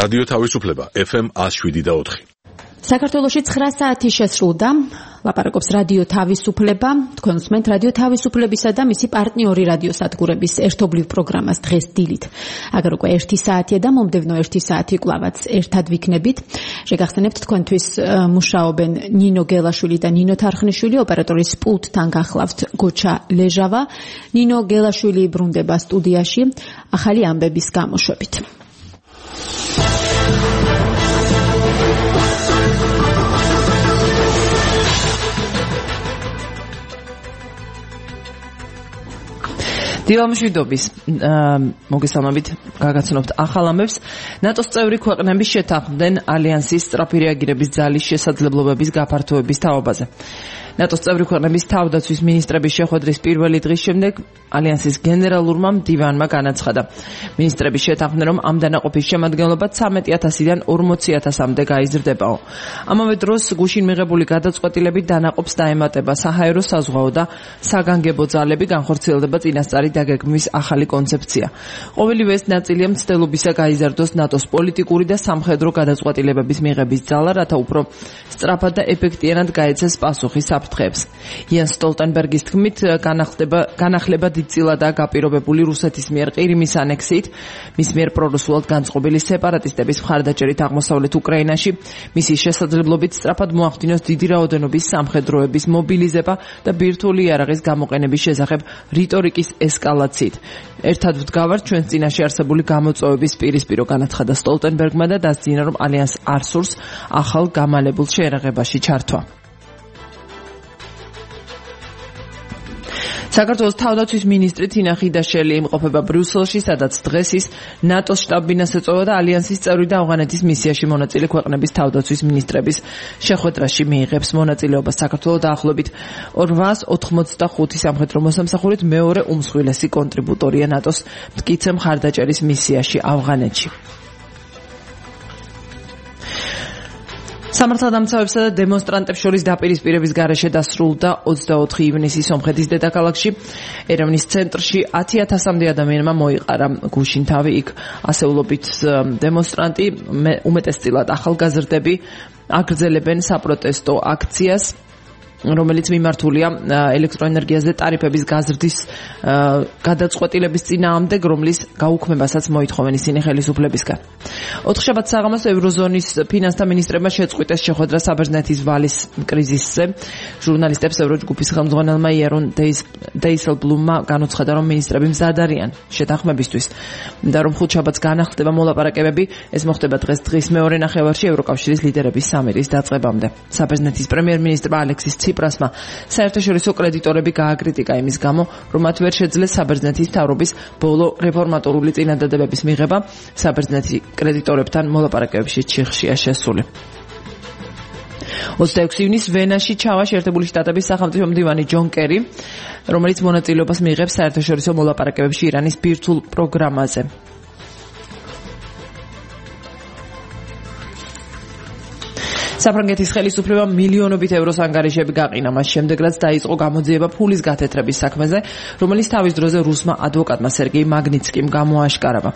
რადიო თავისუფლება FM 107.4. საქართველოში 9 საათი შესრულდა. ლაპარაკობს რადიო თავისუფლება. თქვენ უსმენთ რადიო თავისუფლებისა და მისი პარტნიორი რადიოსადგურების ერთობლივ პროგრამას დღეს დილით. აგერ უკვე 1 საათია და მომდევნო 1 საათი კვლავაც ერთად ვიქნებით. შეგახსენებთ თქვენთვის მუშაობენ ნინო გელაშვილი და ნინო თარხნიშვილი, ოპერატორის პულტთან გახლავთ გოჩა ლეჟავა. ნინო გელაშვილი ბრუნდება სტუდიაში ახალი ამბების გამოშვებით. დილამშვიდობის მოგესალმებით, გაგაცნობთ ახალ ამბებს. ნატოს წევრი ქვეყნები შეთანხმდნენ ალიანსის სწრაფი რეაგირების ძალის შესაძლებლობების გაფართოების თაობაზე. ნატოს წევრი ქვეყნების თავდაცვის მინისტრების შეხვედრის პირველი დღის შემდეგ ალიანსის გენერალურმა მდივანმა განაცხადა. მინისტრები შეთანხმდნენ, რომ ამ დანაყოფის შემადგენლობა 13,000-დან 40,000-მდე გაიზრდებაო. ამავე დროს გუშინ მიღებული გადაწყვეტილებით დანაყოფს დაემატება საჰაერო, საზღვაო და საგანგებო ძალები, განხორციელდება წინასწარი დაგეგმვის ახალი კონცეფცია. ყოველივე ეს ნაწილია მცდელობისა გაიზარდოს ნატოს პოლიტიკური და სამხედრო გადაწყვეტილებების მიღების ძალა, რათა უფრო სწრაფად და ეფექტიანად გაეცეს პასუხი საფრთხეებს. იან სტოლტენბერგის თქმით, განახლება დიდწილადაა გაპირობებული რუსეთის მიერ ყირიმის ანექსიით, მის მიერ პრორუსულად განწყობილი სეპარატისტების მხარდაჭერით აღმოსავლეთ უკრაინაში, მისი შესაძლებლობით სწრაფად მოახდინოს დიდი რაოდენობის სამხედროების მობილიზება და ბირთვული იარაღის გამოყენების შესახებ რიტორიკის ესკალაციით. ერთად ვდგავართ ჩვენს წინაშე არსებული გამოწვევების პირისპირო, განაცხადა სტოლტენბერგმა და დასძინა, რომ ალიანსს არ სურს ახალ გამალებულ შეერაღებაში ჩართვა. საქართველოს თავდაცვის მინისტრი თინა ხიდაშელი იმყოფება ბრიუსელში, სადაც დღეს ის ნატოს შტაბ-ბინას ეწევა და ალიანსის წევრი და ავღანეთის მისიაში მონაწილე ქვეყნების თავდაცვის მინისტრების შეხვედრაში მიიღებს მონაწილეობას. საქართველოს დაახლოებით 885 სამხედრო მოსამსახურით მეორე უმსხვილესი კონტრიბუტორია ნატოს მტკიცე მხარდაჭერის მისიაში ავღანეთში. სამართალდამცავებსა და დემონსტრანტებს შორის დაპირისპირების გარეშე დასრულდა 24 ივნისი სომხეთის დედაქალაქში. ერევნის ცენტრში 10,000-მდე ადამიანმა მოიყარა გუშინ თავი. იქ ასეულობით დემონსტრანტი, უმეტესწილად ახალგაზრდები, აგრძელებენ საპროტესტო აქციას, რომელიც მიმართულია ელექტროენერგიაზე ტარიფების გაზრდის გადაწყვეტილების წინააღმდეგ, რომლის გაუქმებასაც მოითხოვენ ისინი ხელისუფლებისგან. 4 შაბათს საღამოს ევროზონის ფინანსთა მინისტრებმა შეწყვიტეს შეხვედრა საბერძნეთის ვალის კრიზისზე. ჟურნალისტებს ევროჯგუფის ხელმძღვანელმა იერონ დეისელბლუმმა განუცხადა, რომ მინისტრები მზად არიან შეთანხმებისთვის და რომ 5 შაბათს განახლდება მოლაპარაკებები. ეს მოხდება დღის მეორე ნახევარში ევროკავშირის ლიდერების სამიტის დაწყებამდე. საბერძნეთის პრემიერ-მინისტრმა ალექსის ციპრასმა საერთაშორისო კრედიტორები გააკრიტიკა იმის გამო, რომ მათ ვერ შეძლეს საბერძნეთის მთავრობის ბოლო რეფორმატორული წინადადებების მიღება. საბერძნეთი კრედიტორებთან მოლაპარაკებებში ჩიხშია შესული. 26 ივნისს ვენაში ჩავა შეერთებული შტატების სახელმწიფო მდივანი ჯონ კერი, რომელიც მონაწილეობას მიიღებს საერთაშორისო მოლაპარაკებებში ირანის ბირთვულ პროგრამაზე. საფრანგეთის ხელისუფლებამ მილიონობით ევროს ანგარიშები გაყინა მას შემდეგ, რაც დაიწყო გამოძიება ფულის გათეთრების საქმეზე, რომელიც თავის დროზე რუსმა ადვოკატმა სერგეი მაგნიცკიმ გამოაშკარავა.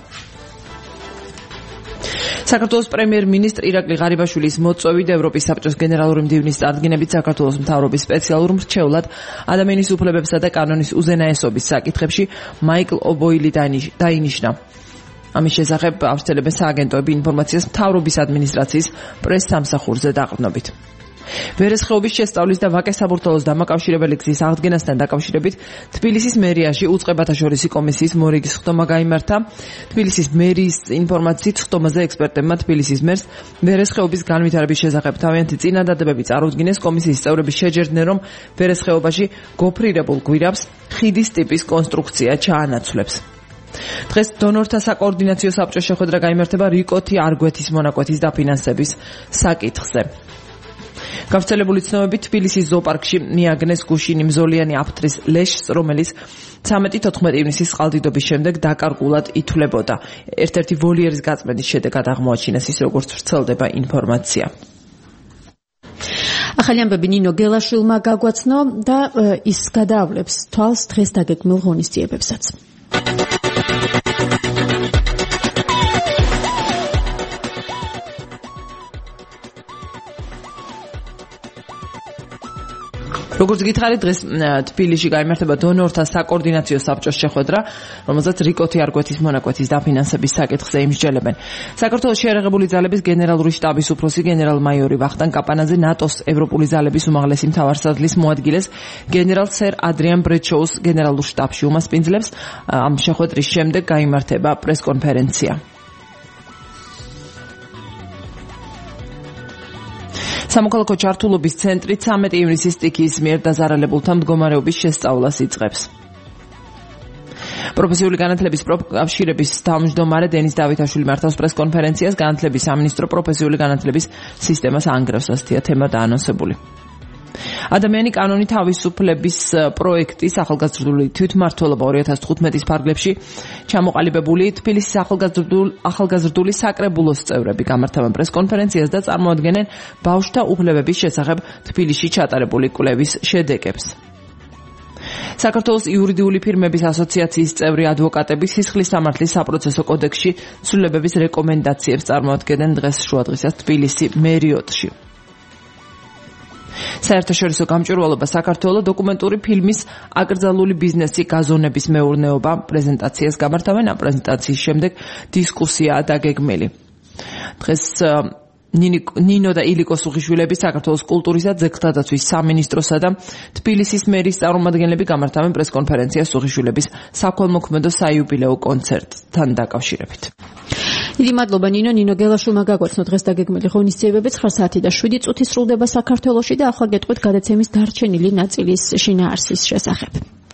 საქართველოს პრემიერ-მინისტრ ირაკლი ღარიბაშვილის მოწვევით ევროპის საბჭოს გენერალური მდივნის წარდგინებით საქართველოს მთავრობის სპეციალურ მრჩევლად ადამიანის უფლებებსა და კანონის უზენაესობის საკითხებში მაიკლ ობოილი დაინიშნა. ამის შესახებ ავრცელებენ სააგენტოები ინფორმაციას მთავრობის ადმინისტრაციის პრეს-სამსახურზე დაყრდნობით. ვერესხეობის შესწავლის და ვაკე საბურთალოს დამაკავშირებელი გზის აღდგენასთან დაკავშირებით თბილისის მერიაში უწყებათა შორისი კომისიის მორიგის ხდომა გაიმართა. თბილისის მერის ინფორმაციით ხდომაზე ექსპერტებმა თბილისის მერს ვერესხეობის განვითარების შესახებ თავიანთი წინადადებები წარუდგინეს. კომისიის წევრები შეჯერდნენ, რომ ვერესხეობაში გოფრირებულ გვირაბს ხიდის ტიპის კონსტრუქცია ჩაანაცვლებს. დღეს დონორთა საკოორდინაციო საბჭოს შეხვედრა გაიმართება რიკოთი არგვეთის მონაკვეთის დაფინანსების საკითხზე. გავრცელებული ცნობებით თბილისის ზოოპარკში მიაგნეს გუშინი მზოლიანი აფთრის ლეშს, რომელიც 13-14 ივნისის წყალდიდობის შემდეგ დაკარგულად ითვლებოდა. ერთ-ერთი ვოლიერის გაწმენდის შედეგად აღმოაჩინეს ის, როგორც ვრცელდება ინფორმაცია. ახალი ამბები ნინო გელაშვილმა გაგვაცნო და ის გადაავლებს თვალს დღეს დაგეგმილ ღონისძიებებსაც. როგორც გითხარით, დღეს თბილისში გაიმართება დონორთა საკოორდინაციო საბჭოს შეხვედრა, რომელზეც რიკოთი არგვეთის მონაკვეთის დაფინანსების საკითხზე იმსჯელებენ. საქართველოს შეიარაღებული ძალების გენერალური შტაბის უფროსი გენერალ-მაიორი ვახტანგ კაპანაძე ნატოს ევროპული ძალების უმაღლესი მთავარსარდლის მოადგილეს გენერალ სერ ადრიან ბრეჩოუს გენერალურ შტაბში უმასპინძლებს. ამ შეხვედრის შემდეგ გაიმართება პრესკონფერენცია. სამოქალაქო ჩართულობის ცენტრი 13 ივნისის სტიქიის მიერ დაზარალებულთა მდგომარეობის შესწავლას იწყებს. პროფესიული განათლების პროფკავშირების თავმჯდომარე დენის დავითაშვილი მართავს პრესკონფერენციას. განათლების სამინისტრო პროფესიული განათლების სისტემას ანგრევს, ასეთია თემა დაანონსებული. ადამიანი კანონი თავისუფლების პროექტის ახალგაზრდული თვითმმართველობა 2015-ის ფარგლებში ჩამოყალიბებული თბილისის ახალგაზრდული საკრებულოს წევრები გამართავენ პრესკონფერენციას და წარმოადგენენ ბავშვთა უფლებების შესახებ თბილისში ჩატარებული კვლევის შედეგებს. საქართველოს იურიდიული ფირმების ასოციაციის წევრი ადვოკატები სისხლის სამართლის საპროცესო კოდექსში ცვლილებების რეკომენდაციებს წარმოადგენენ დღეს შუადღისას თბილისი მერიოტში. საერთაშორისო გამჭვირვალობა საქართველოს დოკუმენტური ფილმის აკრძალული ბიზნესი გაზონების მეურნეობა პრეზენტაციას გამართავენ. ამ პრეზენტაციის შემდეგ დისკუსიაა დაგეგმილი. დღეს ნინო და ილიკო სუხიშვილები საქართველოს კულტურისა, ძეგლთა დაცვის სამინისტროსა და თბილისის მერის წარმომადგენლები გამართავენ პრესკონფერენციას სუხიშვილების საქველმოქმედო საიუბილეო კონცერტთან დაკავშირებით. დიდი მადლობა ნინო გელაშვილმა გაგვაცნო დღეს დაგეგმილი ღონისძიებები 9 საათი და 7 წუთი სრულდება საქართველოში და ახლა გეტყვით გადაცემის დარჩენილი ნაწილის შინაარსის შესახებ.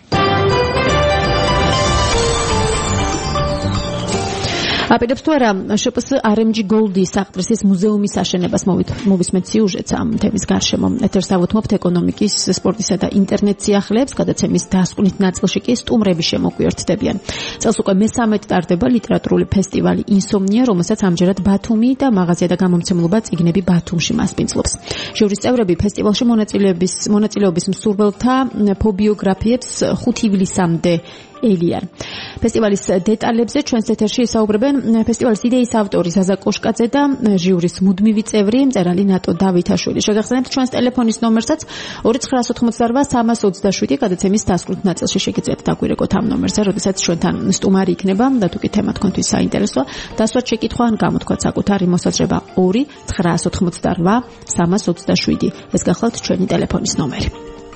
აპირებს თუ არა შპს RMG Gold-ის საყდრისის მუზეუმის აშენებას მოვისმენთ სიუჟეტს ამ თემის გარშემო. ეთერს ავუთმობთ ეკონომიკის, სპორტისა და ინტერნეტ სიახლეებს. გადაცემის დასკვნით ნაწილში კი სტუმრები შემოგვიერთდებიან. წელს უკვე მე-13 ტარდება ლიტერატურული ფესტივალი ინსომნია, რომელსაც ამჯერად ბათუმი და მაღაზია და გამომცემლობა წიგნები ბათუმში მასპინძლობს. ჟურის წევრები ფესტივალში მონაწილეობის მსურველთა ფობიოგრაფიებს 5 ივლისამდე ელიან. ფესტივალის დეტალებზე ჩვენს ეთერში ისაუბრებენ ფესტივალის იდეის ავტორი ზაზა კოშკაძე და ჟიურის მუდმივი წევრი მწერალი ნატო დავითაშვილი. შეგახსენებთ ჩვენს ტელეფონის ნომერსაც 2988-327 გადაცემის დასკვნით ნაწილში შეგიძლიათ დაგვირეკოთ ამ ნომერზე, როდესაც ჩვენთან სტუმარი იქნება და თუ კი თემა თქვენთვის საინტერესოა, დასვათ შეკითხვა ან გამოთქვათ საკუთარი მოსაზრება 2988-327. ეს გახლავთ ჩვენი ტელეფონის ნომერი.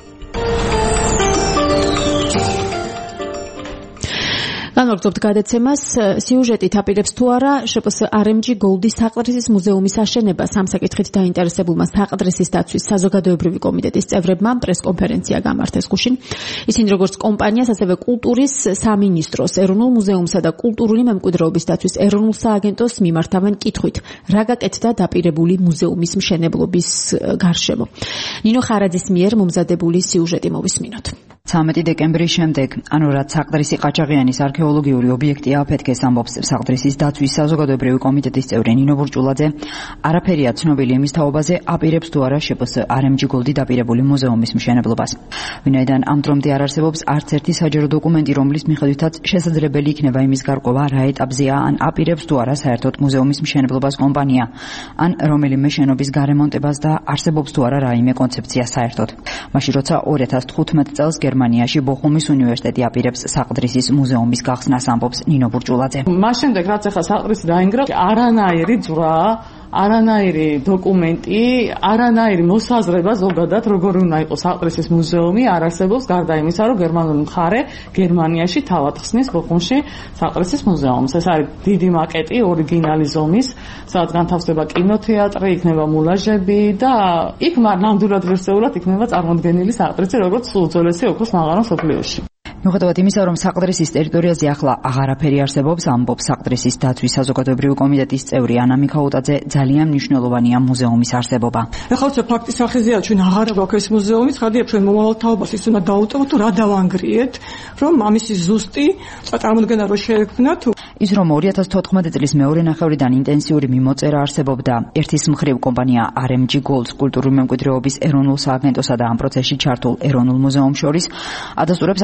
განვაგრძობთ გადაცემას. სიუჟეტით აპირებს თუ არა შპს RMG Gold-ის საყდრისის მუზეუმის აშენებას. ამ საკითხით დაინტერესებულმა საყდრისის დაცვის საზოგადოებრივი კომიტეტის წევრებმა პრესკონფერენცია გამართეს გუშინ. ისინი როგორც კომპანიას, ასევე კულტურის სამინისტროს, ეროვნულ მუზეუმსა და კულტურული მემკვიდრეობის დაცვის ეროვნულ სააგენტოს მიმართავენ კითხვით, რა გაკეთდა დაპირებული მუზეუმის მშენებლობის გარშემო. ნინო ხარაძის მიერ მომზადებული სიუჟეტი მოვისმინოთ. 13 დეკემბრის შემდეგ, ანუ რაც საყდრისი ყაჩაღიანის არქეოლოგიური ობიექტი აფეთქეს, ამბობს საყდრისის დაცვის საზოგადოებრივი კომიტეტის წევრი ნინო ბურჭულაძე, არაფერია ცნობილი იმის თაობაზე, აპირებს თუ არა შპს RMG Gold-ი დაპირებული მუზეუმის მშენებლობას. ვინაიდან ამ დრომდე არ არსებობს არც ერთი საჯარო დოკუმენტი, რომლის მიხედვითაც შესაძლებელი იქნება იმის გარკვევა, რა ეტაპზეა, ან აპირებს თუ არა საერთოდ მუზეუმის მშენებლობას კომპანია, ან რომელიმე შენობის გარემონტებას და არსებობს თუ არა რაიმე კონცეფცია საერთოდ. მაშინ როცა 2015 წელს გერმანიაში ბოხუმის უნივერსიტეტი აპირებს საყდრისის მუზეუმის გახსნას, ამბობს ნინო ბურჭულაძე. მას შემდეგ რაც ახლა საყდრისი დაინგრა, არანაირი ძვრა, არანაირი დოკუმენტი, არანაირი მოსაზრება ზოგადად როგორ უნდა იყოს საყდრისის მუზეუმი არ არსებობს, გარდა იმისა, რომ გერმანული მხარე გერმანიაში თავად ხსნის ბოხუმში საყდრისის მუზეუმს. ეს არის დიდი მაკეტი, ორიგინალი ზომის, სადაც განთავსდება კინოთეატრი, იქნება მულაჟები და იქ ნამდვილად ღირსეულად იქნება წარმოდგენილი საყდრისი, როგორც უძველესი ოქროს მაღარო მსოფლიოში. მიუხედავად იმისა, რომ საყდრისის ტერიტორიაზე ახლა აღარაფერი არსებობს, ამბობს საყდრისის დაცვის საზოგადოებრივი კომიტეტის წევრი ანა მიქაუტაძე, ძალიან მნიშვნელოვანია მუზეუმის არსებობა. ახლა უცებ ფაქტის სახეზეა, ჩვენ აღარ გვაქვს ეს მუზეუმი, ცხადია ჩვენ მომავალ თაობას ის უნდა დაუტოვოთ თუ რა დავანგრიეთ, რომ ამისი ზუსტი წარმოდგენა რო შეექმნა თუ ის რომ 2014 წლის მეორე ნახევრიდან ინტენსიური მიმოწერა არსებობდა ერთის მხრივ კომპანია RMG Gold-ს კულტურული მემკვიდრეობის ეროვნულ სააგენტოსა და ამ პროცესში ჩართულ ეროვნულ მუზეუმს შორის, ადასტურებს ახალგაზრდა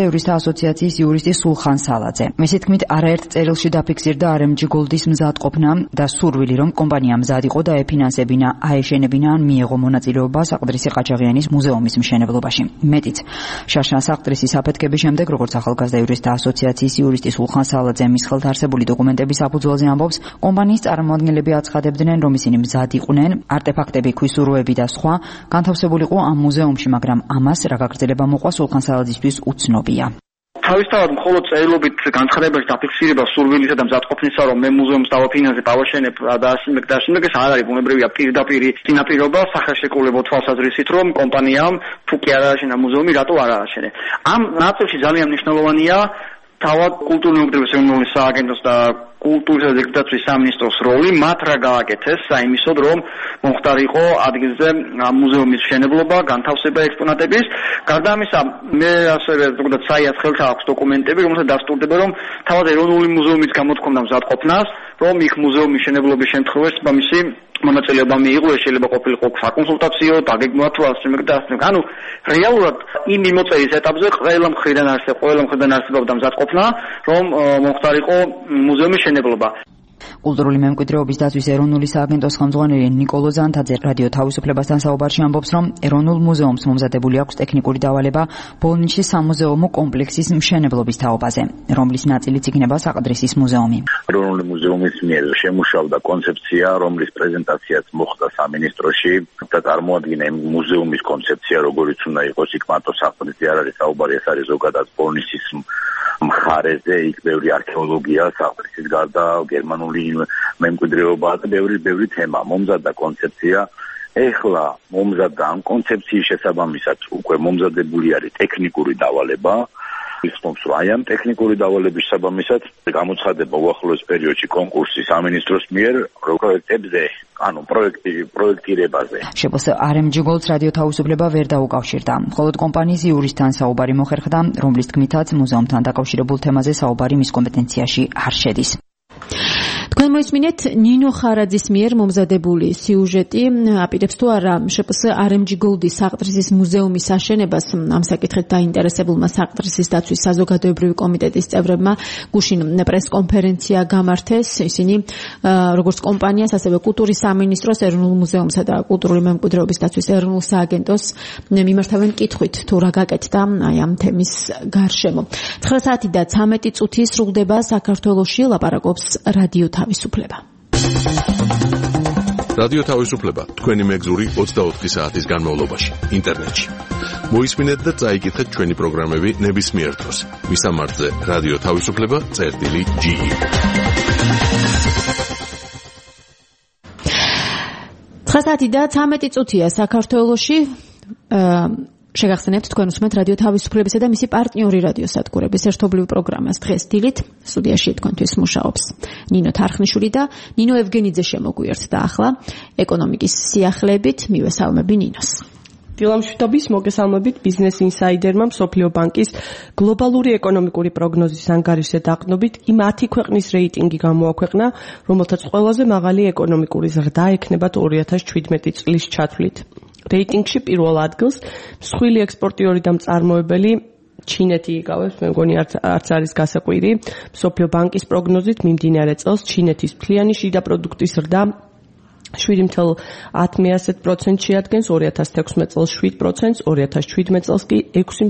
იურისტთა ასოციაციის იურისტი სულხან სალაძე. მისი თქმით, არაერთ წერილში დაფიქსირდა RMG Gold-ის მზადყოფნა და სურვილი, რომ კომპანია მზად იყო და ეფინანსებინა, აეშენებინა ან მიეღო მონაწილეობა საყდრისი ყაჩაღიანის მუზეუმის მშენებლობაში. მეტიც, შაშა საყდრისის აფეთქების შემდეგ, როგორც ახალგაზრდა იურისტთა ასოციაციის იურისტი სულხან სალაძე მის ხელთ არსებული დოკუმენტების საფუძველზე ამბობს, კომპანიის წარმომადგენლები აცხადებდნენ, რომ ისინი მზად იყვნენ, არტეფაქტები, ქვისურვები და სხვა განთავსებულიყო ამ მუზეუმში, მაგრამ ამას რა გაგრძელება მოყვა სულხან სალაძისთვის უცნობია. თავისთავად მხოლოდ წერილობით განცხადებაში დაფიქსირება სურვილისა და მზადყოფნისა, რომ მე მუზეუმს დავაფინანსებ, ავაშენებ და ასე ეს არ არის ბუნებრივია პირდაპირი წინაპირობა სახელშეკრულებო თვალსაზრისით, რომ კომპანიამ თუ კი არ ააშენა მუზეუმი, რატო არ ააშენე. ამ ნაწილში ძალიან მნიშვნელოვანია თავად კულტურული მემკვიდრეობის ეროვნული სააგენტოს და კულტურის და ზეგდაცვის სამინისტროს როლი, მათ რა გააკეთეს საიმისოდ, რომ მომხდარიყო ადგილზე მუზეუმის მშენებლობა, განთავსება ექსპონატების. გარდა ამისა, მე ასევე ზოგადად საიას ხელს აქვს დოკუმენტები, რომელსაც დასტურდება, რომ თავად ეროვნული მუზეუმის გამოთქვამდა მზადყოფნას, რომ იქ მუზეუმის მშენებლობის შემთხვევაში თამისი მონაწილეობა მიიღო, შეიძლება ყოფილიყო საკონსულტაციო, დაგეგმვა თუ ასე და ასე. ანუ რეალურად იმ მიმოწერის ეტაპზე ყველა მხრიდან არსებობდა მზადყოფნა, რომ მომხდარიყო მუზეუმის მშენებლობა. კულტურული მემკვიდრეობის დაცვის ეროვნული სააგენტოს ხელმძღვანელი ნიკოლო ზანთაძე რადიო თავისუფლებასთან საუბარში ამბობს, რომ ეროვნულ მუზეუმს მომზადებული აქვს ტექნიკური დავალება ბოლნისის სამუზეუმო კომპლექსის მშენებლობის თაობაზე, რომლის ნაწილიც იქნება საყდრისის მუზეუმი. ეროვნული მუზეუმის მიერ შემუშავდა კონცეფცია, რომლის პრეზენტაციაც მოხდა სამინისტროში და წარმოადგინა მუზეუმის კონცეფცია, როგორიც უნდა იყოს, იქ მარტო საყდრისი არ არის საუბარი, ეს არის ზოგადად ბოლნისის მხარეზე, იქ ბევრი არქეოლოგია, საყდრისის გარდა გერმანული მემკვიდრეობა და ბევრი თემა. მომზადდა კონცეფცია. ეხლა მომზადდა ამ კონცეფციის შესაბამისად უკვე მომზადებული არის ტექნიკური დავალება. ისწავლს რომ აი ამ ტექნიკური დავალების შესაბამისად გამოცხადება უახლოეს პერიოდში კონკურსი სამინისტროს მიერ პროექტებზე, ანუ პროექტირებაზე. შეფოს RMG Gold-ს რადიო თავისუფლება ვერ დაუკავშირდა. მხოლოდ კომპანიის იურისტთან საუბარი მოხერხდა, რომლის თქმითაც მუზეუმთან დაკავშირებულ თემაზე საუბარი მის კომპეტენციაში არ შედის. თქვენ მოისმინეთ ნინო ხარაძის მიერ მომზადებული სიუჟეტი აპირებს თუ არა შეფოს RMG Gold-ის საყდრისის მუზეუმის აშენებას. ამ საკითხით დაინტერესებულმა საყდრისის დაცვის საზოგადოებრივი კომიტეტის წევრებმა გუშინ პრესკონფერენცია გამართეს. ისინი როგორც კომპანიას, ასევე კულტურის სამინისტროს, ეროვნულ მუზეუმსა და კულტურული მემკვიდრეობის დაცვის ეროვნულ სააგენტოს მიმართავენ კითხვით თუ რა გაკეთდა აი ამ თემის გარშემო. 9 საათი და 13 წუთი სრულდება საქართველოში, ლაპარაკობს რადიო თავისუფლება. რადიო თავისუფლება თქვენი მეგზური 24 საათის განმავლობაში ინტერნეტში. მოისმინეთ და წაიკითხეთ ჩვენი პროგრამები ნებისმიერ დროს. მისამართზე რადიო თავისუფლება.ge. ხასათი და 13 წუთია საქართველოში. შეგახსენებთ თქვენ უსმენთ რადიო თავისუფლებისა და მისი პარტნიორი რადიოსადგურების ერთობლივ პროგრამას დღეს დილით სტუდიაში თქვენთვის მუშაობს ნინო თარხნიშვილი და ნინო ევგენიძე შემოგვიერთდა ახლა ეკონომიკის სიახლეებით. მივესალმები ნინოს. დილამშვიდობის მოგესალმებით ბიზნეს ინსაიდერმა მსოფლიო ბანკის გლობალური ეკონომიკური პროგნოზის ანგარიშზე დაყრდნობით იმ 10 ქვეყნის რეიტინგი გამოაქვეყნა, რომელთაც ყველაზე მაღალი ეკონომიკური ზრდა ექნებათ 2017 წლის ჩათვლით. რეიტინგში პირველ ადგილს მსხვილი ექსპორტიორი და მწარმოებელი ჩინეთი იკავებს, მე მგონი არც არის გასაკვირი. მსოფლიო ბანკის პროგნოზით მიმდინარე წელს ჩინეთის მთლიანი შიდა პროდუქტის ზრდა 7.10% შეადგენს, 2016 წელს 7%, 2017 წელს კი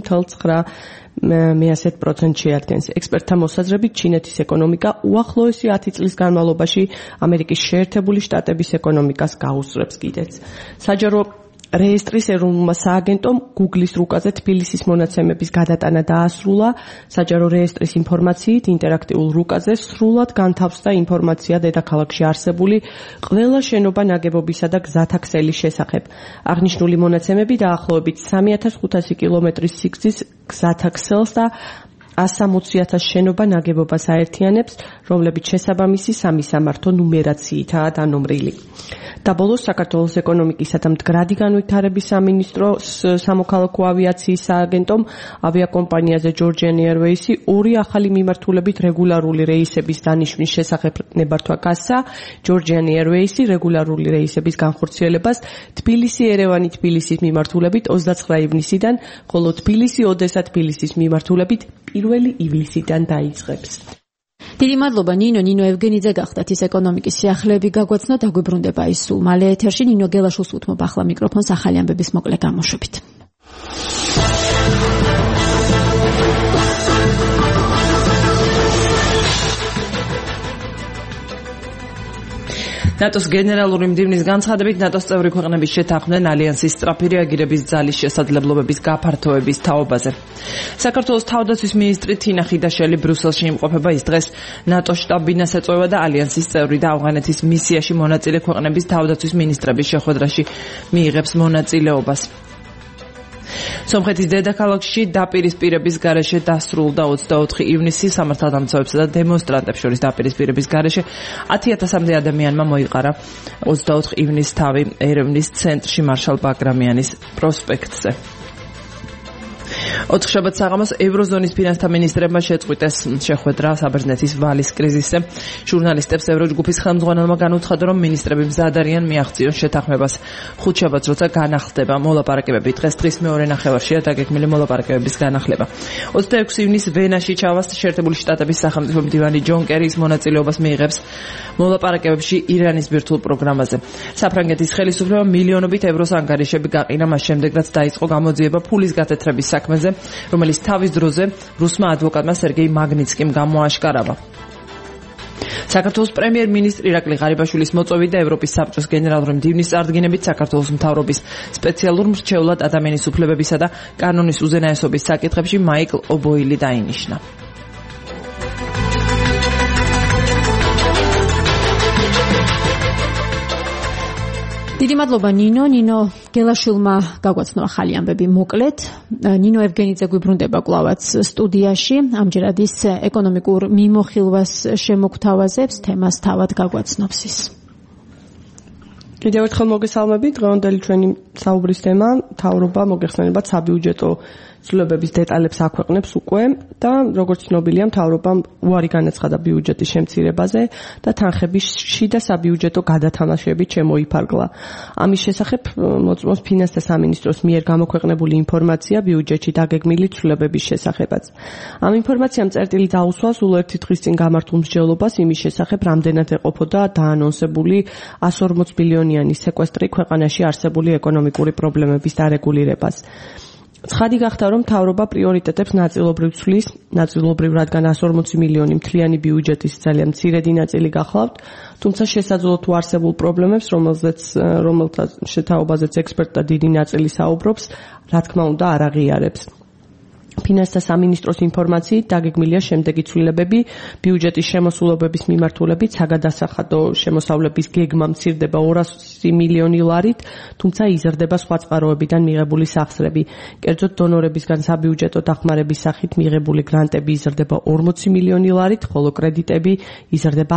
6.9% შეადგენს. ექსპერტთა მოსაზრებით ჩინეთის ეკონომიკა უახლოესი 10 წლის განმავლობაში ამერიკის შეერთებული შტატების ეკონომიკას გაუსწრებს კიდეც. საჯარო რეესტრის ეროვნულმა სააგენტომ Google-ის რუკაზე თბილისის მონაცემების გადატანა დაასრულა. საჯარო რეესტრის ინფორმაციით ინტერაქტიულ რუკაზე სრულად განთავსდა ინფორმაცია დედაქალაქში არსებული ყველა შენობა ნაგებობისა და გზათა ქსელის შესახებ. აღნიშნული მონაცემები დაახლოებით 3500 კილომეტრის სიგრძის გზათა ქსელს და 160,000 შენობა ნაგებობას აერთიანებს, რომლებიც შესაბამისი სამი სამართო ნუმერაციითაა დანომრილი. და ბოლოს საქართველოს ეკონომიკისა და მდგრადი განვითარების სამინისტროს სამოქალაქო ავიაციის სააგენტომ ავიაკომპანიაზე Georgian Airways-ი 2 ახალი მიმართულებით რეგულარული რეისების დანიშვნის შესახებ ნებართვა გასცა. Georgian Airways-ი რეგულარული რეისების განხორციელებას თბილისი-ერევანი თბილისის მიმართულებით 29 ივნისიდან, ხოლო თბილისი-ოდესა-თბილისის მიმართულებით 1 ივლისიდან დაიწყებს. დიდი მადლობა ნინო ევგენიძე გახდათ ის ეკონომიკის სიახლეები გაგვაცნო და გვიბრუნდება ის სულ მალე ეთერში. ნინო გელაშვილს უთმობ ახლა მიკროფონს ახალი ამბების მოკლე გამოშვებით. ნატოს გენერალური მდივნის განცხადებით ნატოს წევრი ქვეყნების შეთანხმდნენ ალიანსის სწრაფი რეაგირების ძალის შესაძლებლობების გაფართოების თაობაზე. საქართველოს თავდაცვის მინისტრი თინა ხიდაშელი ბრიუსელში იმყოფება. ის დღეს ნატოს შტაბ-ბინას ეწვევა და ალიანსის წევრი და ავღანეთის მისიაში მონაწილე ქვეყნების თავდაცვის მინისტრების შეხვედრაში მიიღებს მონაწილეობას. სომხეთის დედაქალაქში დაპირისპირების გარეშე დასრულდა 24 ივნისი სამართალდამცავებსა და დემონსტრანტებს შორის დაპირისპირების გარეშე 10,000-მდე ადამიანმა მოიყარა 24 ივნისს თავი ერევნის ცენტრში მარშალ ბაგრამიანის პროსპექტზე. 4 შაბათს საღამოს ევროზონის ფინანსთა მინისტრებმა შეწყვიტეს შეხვედრა საბერძნეთის ვალის კრიზისზე. ჟურნალისტებს ევროჯგუფის ხელმძღვანელმა განუცხადა, რომ მინისტრები მზად არიან მიაღწიონ შეთანხმებას. 5 შაბათს როცა განახლდება მოლაპარაკებები, დღის მეორე ნახევარშია დაგეგმილი მოლაპარაკებების განახლება. 26 ივნისს ვენაში ჩავას შეერთებული შტატების სახელმწიფო მდივანი ჯონ კერის მონაწილეობას მიიღებს მოლაპარაკებებში ირანის ბირთვულ პროგრამაზე. საფრანგეთის ხელისუფლებამ მილიონობით ევროს ანგარიშები გაყინა მას შემდეგ, რაც დაიწყო გამოძიება ფულის გათეთრების საქმეზე, რომელიც თავის დროზე რუსმა ადვოკატმა სერგეი მაგნიცკიმ გამოაშკარავა. საქართველოს პრემიერ-მინისტრი ირაკლი ღარიბაშვილის მოწვევით და ევროპის საბჭოს გენერალური მდივნის წარდგინებით საქართველოს მთავრობის სპეციალურ მრჩევლად ადამიანის უფლებებისა და კანონის უზენაესობის საკითხებში მაიკლ ობოილი დაინიშნა. დიდი მადლობა ნინო გელაშვილმა გაგვაცნო ახალი ამბები მოკლედ. ნინო ევგენიძე გვიბრუნდება კვლავაც სტუდიაში. ამჯერად ის ეკონომიკურ მიმოხილვას შემოგთავაზებს, თემას თავად გაგვაცნობს ის. კიდევ ერთხელ მოგესალმებით. დღევანდელი ჩვენი საუბრის თემა მთავრობა მოგეხსენებათ საბიუჯეტო ცვლილებების დეტალებს აქვეყნებს უკვე და როგორც ცნობილია მთავრობამ უარი განაცხადა ბიუჯეტის შემცირებაზე და თანხების შიდა საბიუჯეტო გადათამაშებით შემოიფარგლა. ამის შესახებ მოწმობს ფინანსთა სამინისტროს მიერ გამოქვეყნებული ინფორმაცია ბიუჯეტში დაგეგმილი ცვლილებების შესახებაც. ამ ინფორმაციამ წერტილი დაუსვა სულ ერთი დღის წინ გამართულ მსჯელობას იმის შესახებ, რამდენად ეყოფოდა დაანონსებული 140 ბილიონიანი სეკვესტრი ქვეყანაში არსებული ეკონომიკური პრობლემების დარეგულირებას. ცხადი გახდა, რომ მთავრობა პრიორიტეტებს ნაწილობრივ ცვლის, რადგან 140 მილიონი მთლიანი ბიუჯეტის ძალიან მცირედი ნაწილი გახლავთ, თუმცა შესაძლოა თუ არსებულ პრობლემებს, რომელთა შეთაობაზეც ექსპერტთა დიდი ნაწილი საუბრობს, რა თქმა უნდა არ აღიარებს. ფინანსთა სამინისტროს ინფორმაციით დაგეგმილია შემდეგი ცვლილებები: ბიუჯეტის შემოსულობების მიმართულებით საგადასახადო შემოსავლების გეგმა მცირდება 200 მილიონი ლარით, თუმცა იზრდება სხვა წყაროებიდან მიღებული სახსრები. კერძოდ დონორებისგან საბიუჯეტო დახმარების სახით მიღებული გრანტები იზრდება 40 მილიონი ლარით, ხოლო კრედიტები იზრდება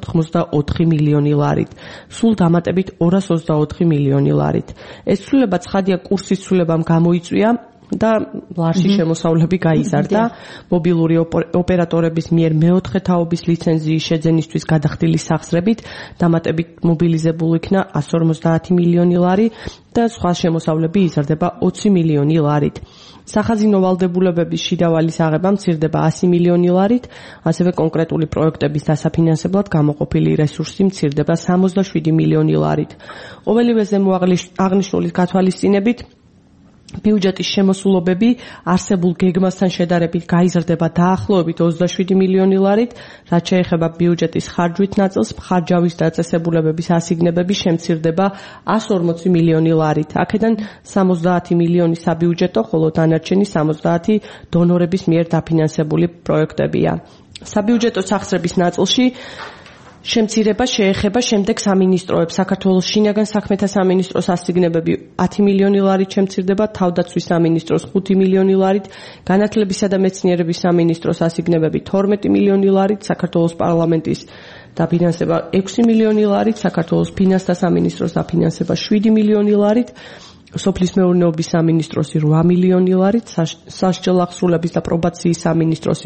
184 მილიონი ლარით. სულ დამატებით 224 მილიონი ლარით. ეს ცვლილება ცხადია კურსის ცვლილებამ გამოიწვია და ლარში შემოსავლები გაიზარდა. მობილური ოპერატორების მიერ მეოთხე თაობის ლიცენზიის შეძენისთვის გადახდილი სახსრებით დამატებით მობილიზებული იქნა 150 მილიონი ლარი და სხვა შემოსავლები იზრდება 20 მილიონი ლარით. სახაზინო ვალდებულებების შიდა ვალის აღება მცირდება 100 მილიონი ლარით, ასევე კონკრეტული პროექტების დასაფინანსებლად გამოყოფილი რესურსი მცირდება 67 მილიონი ლარით. ყოველივეზე აღნიშნულის გათვალისწინებით ბიუჯეტის შემოსულობები არსებულ გეგმასთან შედარებით გაიზრდება დაახლოებით 27 მილიონი ლარით, რაც შეეხება ბიუჯეტის ხარჯვით ნაწილს, ხარჯავის დაწესებულებების ასიგნებები შემცირდება 140 მილიონი ლარით. აქედან 70 მილიონი საბიუჯეტო, ხოლო დანარჩენი 70 დონორების მიერ დაფინანსებული პროექტებია. საბიუჯეტო სახსრების ნაწილში შემცირება შეეხება შემდეგ სამინისტროებს. საქართველოს შინაგან საქმეთა სამინისტროს ასიგნებები 10 მილიონი ლარით შემცირდება, თავდაცვის სამინისტროს 5 მილიონი ლარით, განათლებისა და მეცნიერების სამინისტროს ასიგნებები 12 მილიონი ლარით, საქართველოს პარლამენტის დაფინანსება 6 მილიონი ლარით, საქართველოს ფინანსთა სამინისტროს დაფინანსება 7 მილიონი ლარით, სოფლის მეურნეობის სამინისტროსი 8 მილიონი ლარით, სასჯელ ახსრულების და პრობაციის სამინისტროსი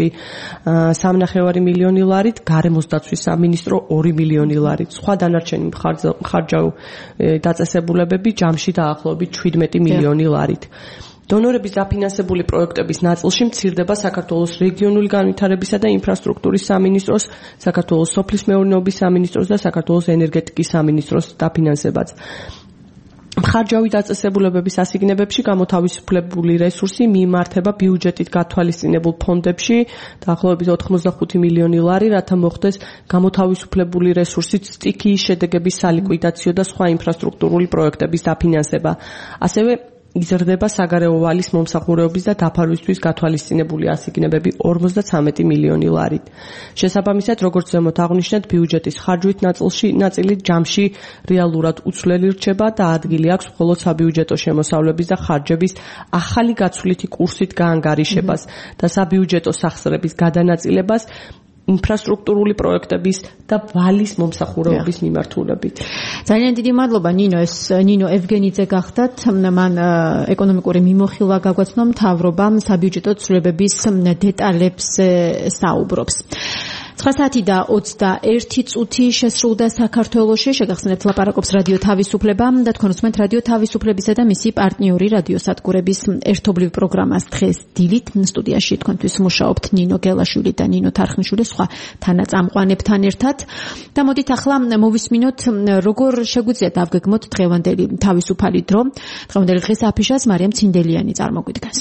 3.5 მილიონი ლარით, გარემოს დაცვის სამინისტრო 2 მილიონი ლარით. სხვა დანარჩენი მხარჯავ დაწესებულებები ჯამში დაახლოებით 17 მილიონი ლარით. დონორების დაფინანსებული პროექტების ნაწილში მცირდება საქართველოს რეგიონული განვითარებისა და ინფრასტრუქტურის სამინისტროს, საქართველოს სოფლის მეურნეობის სამინისტროს და საქართველოს ენერგეტიკის სამინისტროს დაფინანსებაც. მხარჯავი დაწესებულებების ასიგნებებში გამოთავისუფლებული რესურსი მიიმართება ბიუჯეტით გათვალისწინებულ ფონდებში დაახლოებით 85 მილიონი ლარი, რათა მოხდეს გამოთავისუფლებული რესურსით სტიქიის შედეგების სალიკვიდაციო და სხვა ინფრასტრუქტურული პროექტების დაფინანსება. ასევე იზრდება საგარეო ვალის მომსახურეობის და დაფარვისთვის გათვალისწინებული ასიგნებები 53 მილიონი ლარით. შესაბამისად, როგორც ზემოთ აღვნიშნეთ, ბიუჯეტის ხარჯვით ნაწილი ჯამში რეალურად უცვლელი რჩება და ადგილი აქვს მხოლოდ საბიუჯეტო შემოსავლების და ხარჯების ახალი გაცვლითი კურსით გაანგარიშებას და საბიუჯეტო სახსრების გადანაწილებას ინფრასტრუქტურული პროექტების და ვალის მომსახურეობის მიმართულებით. ძალიან დიდი მადლობა ნინო ევგენიძე გახდათ. მან ეკონომიკური მიმოხილვა გაგვაცნო, მთავრობამ საბიუჯეტო ცვლილებების დეტალებს საუბრობს. 9 საათი და 21 წუთი შესრულდა საქართველოში. შეგახსენებთ ლაპარაკობს რადიო თავისუფლება და თქვენ უსმენთ რადიო თავისუფლებისა და მისი პარტნიორი რადიოსადგურების ერთობლივ პროგრამას დღეს დილით. სტუდიაში თქვენთვის მუშაობთ ნინო გელაშვილი და ნინო თარხნიშვილი სხვა თანაწამყვანებთან ერთად. და მოდით ახლა მოვისმინოთ როგორ შეგვიძლია დავგეგმოთ დღევანდელი თავისუფალი დრო. დღევანდელი დღის აფიშას მარიამ ცინდელიანი წარმოგვიდგას.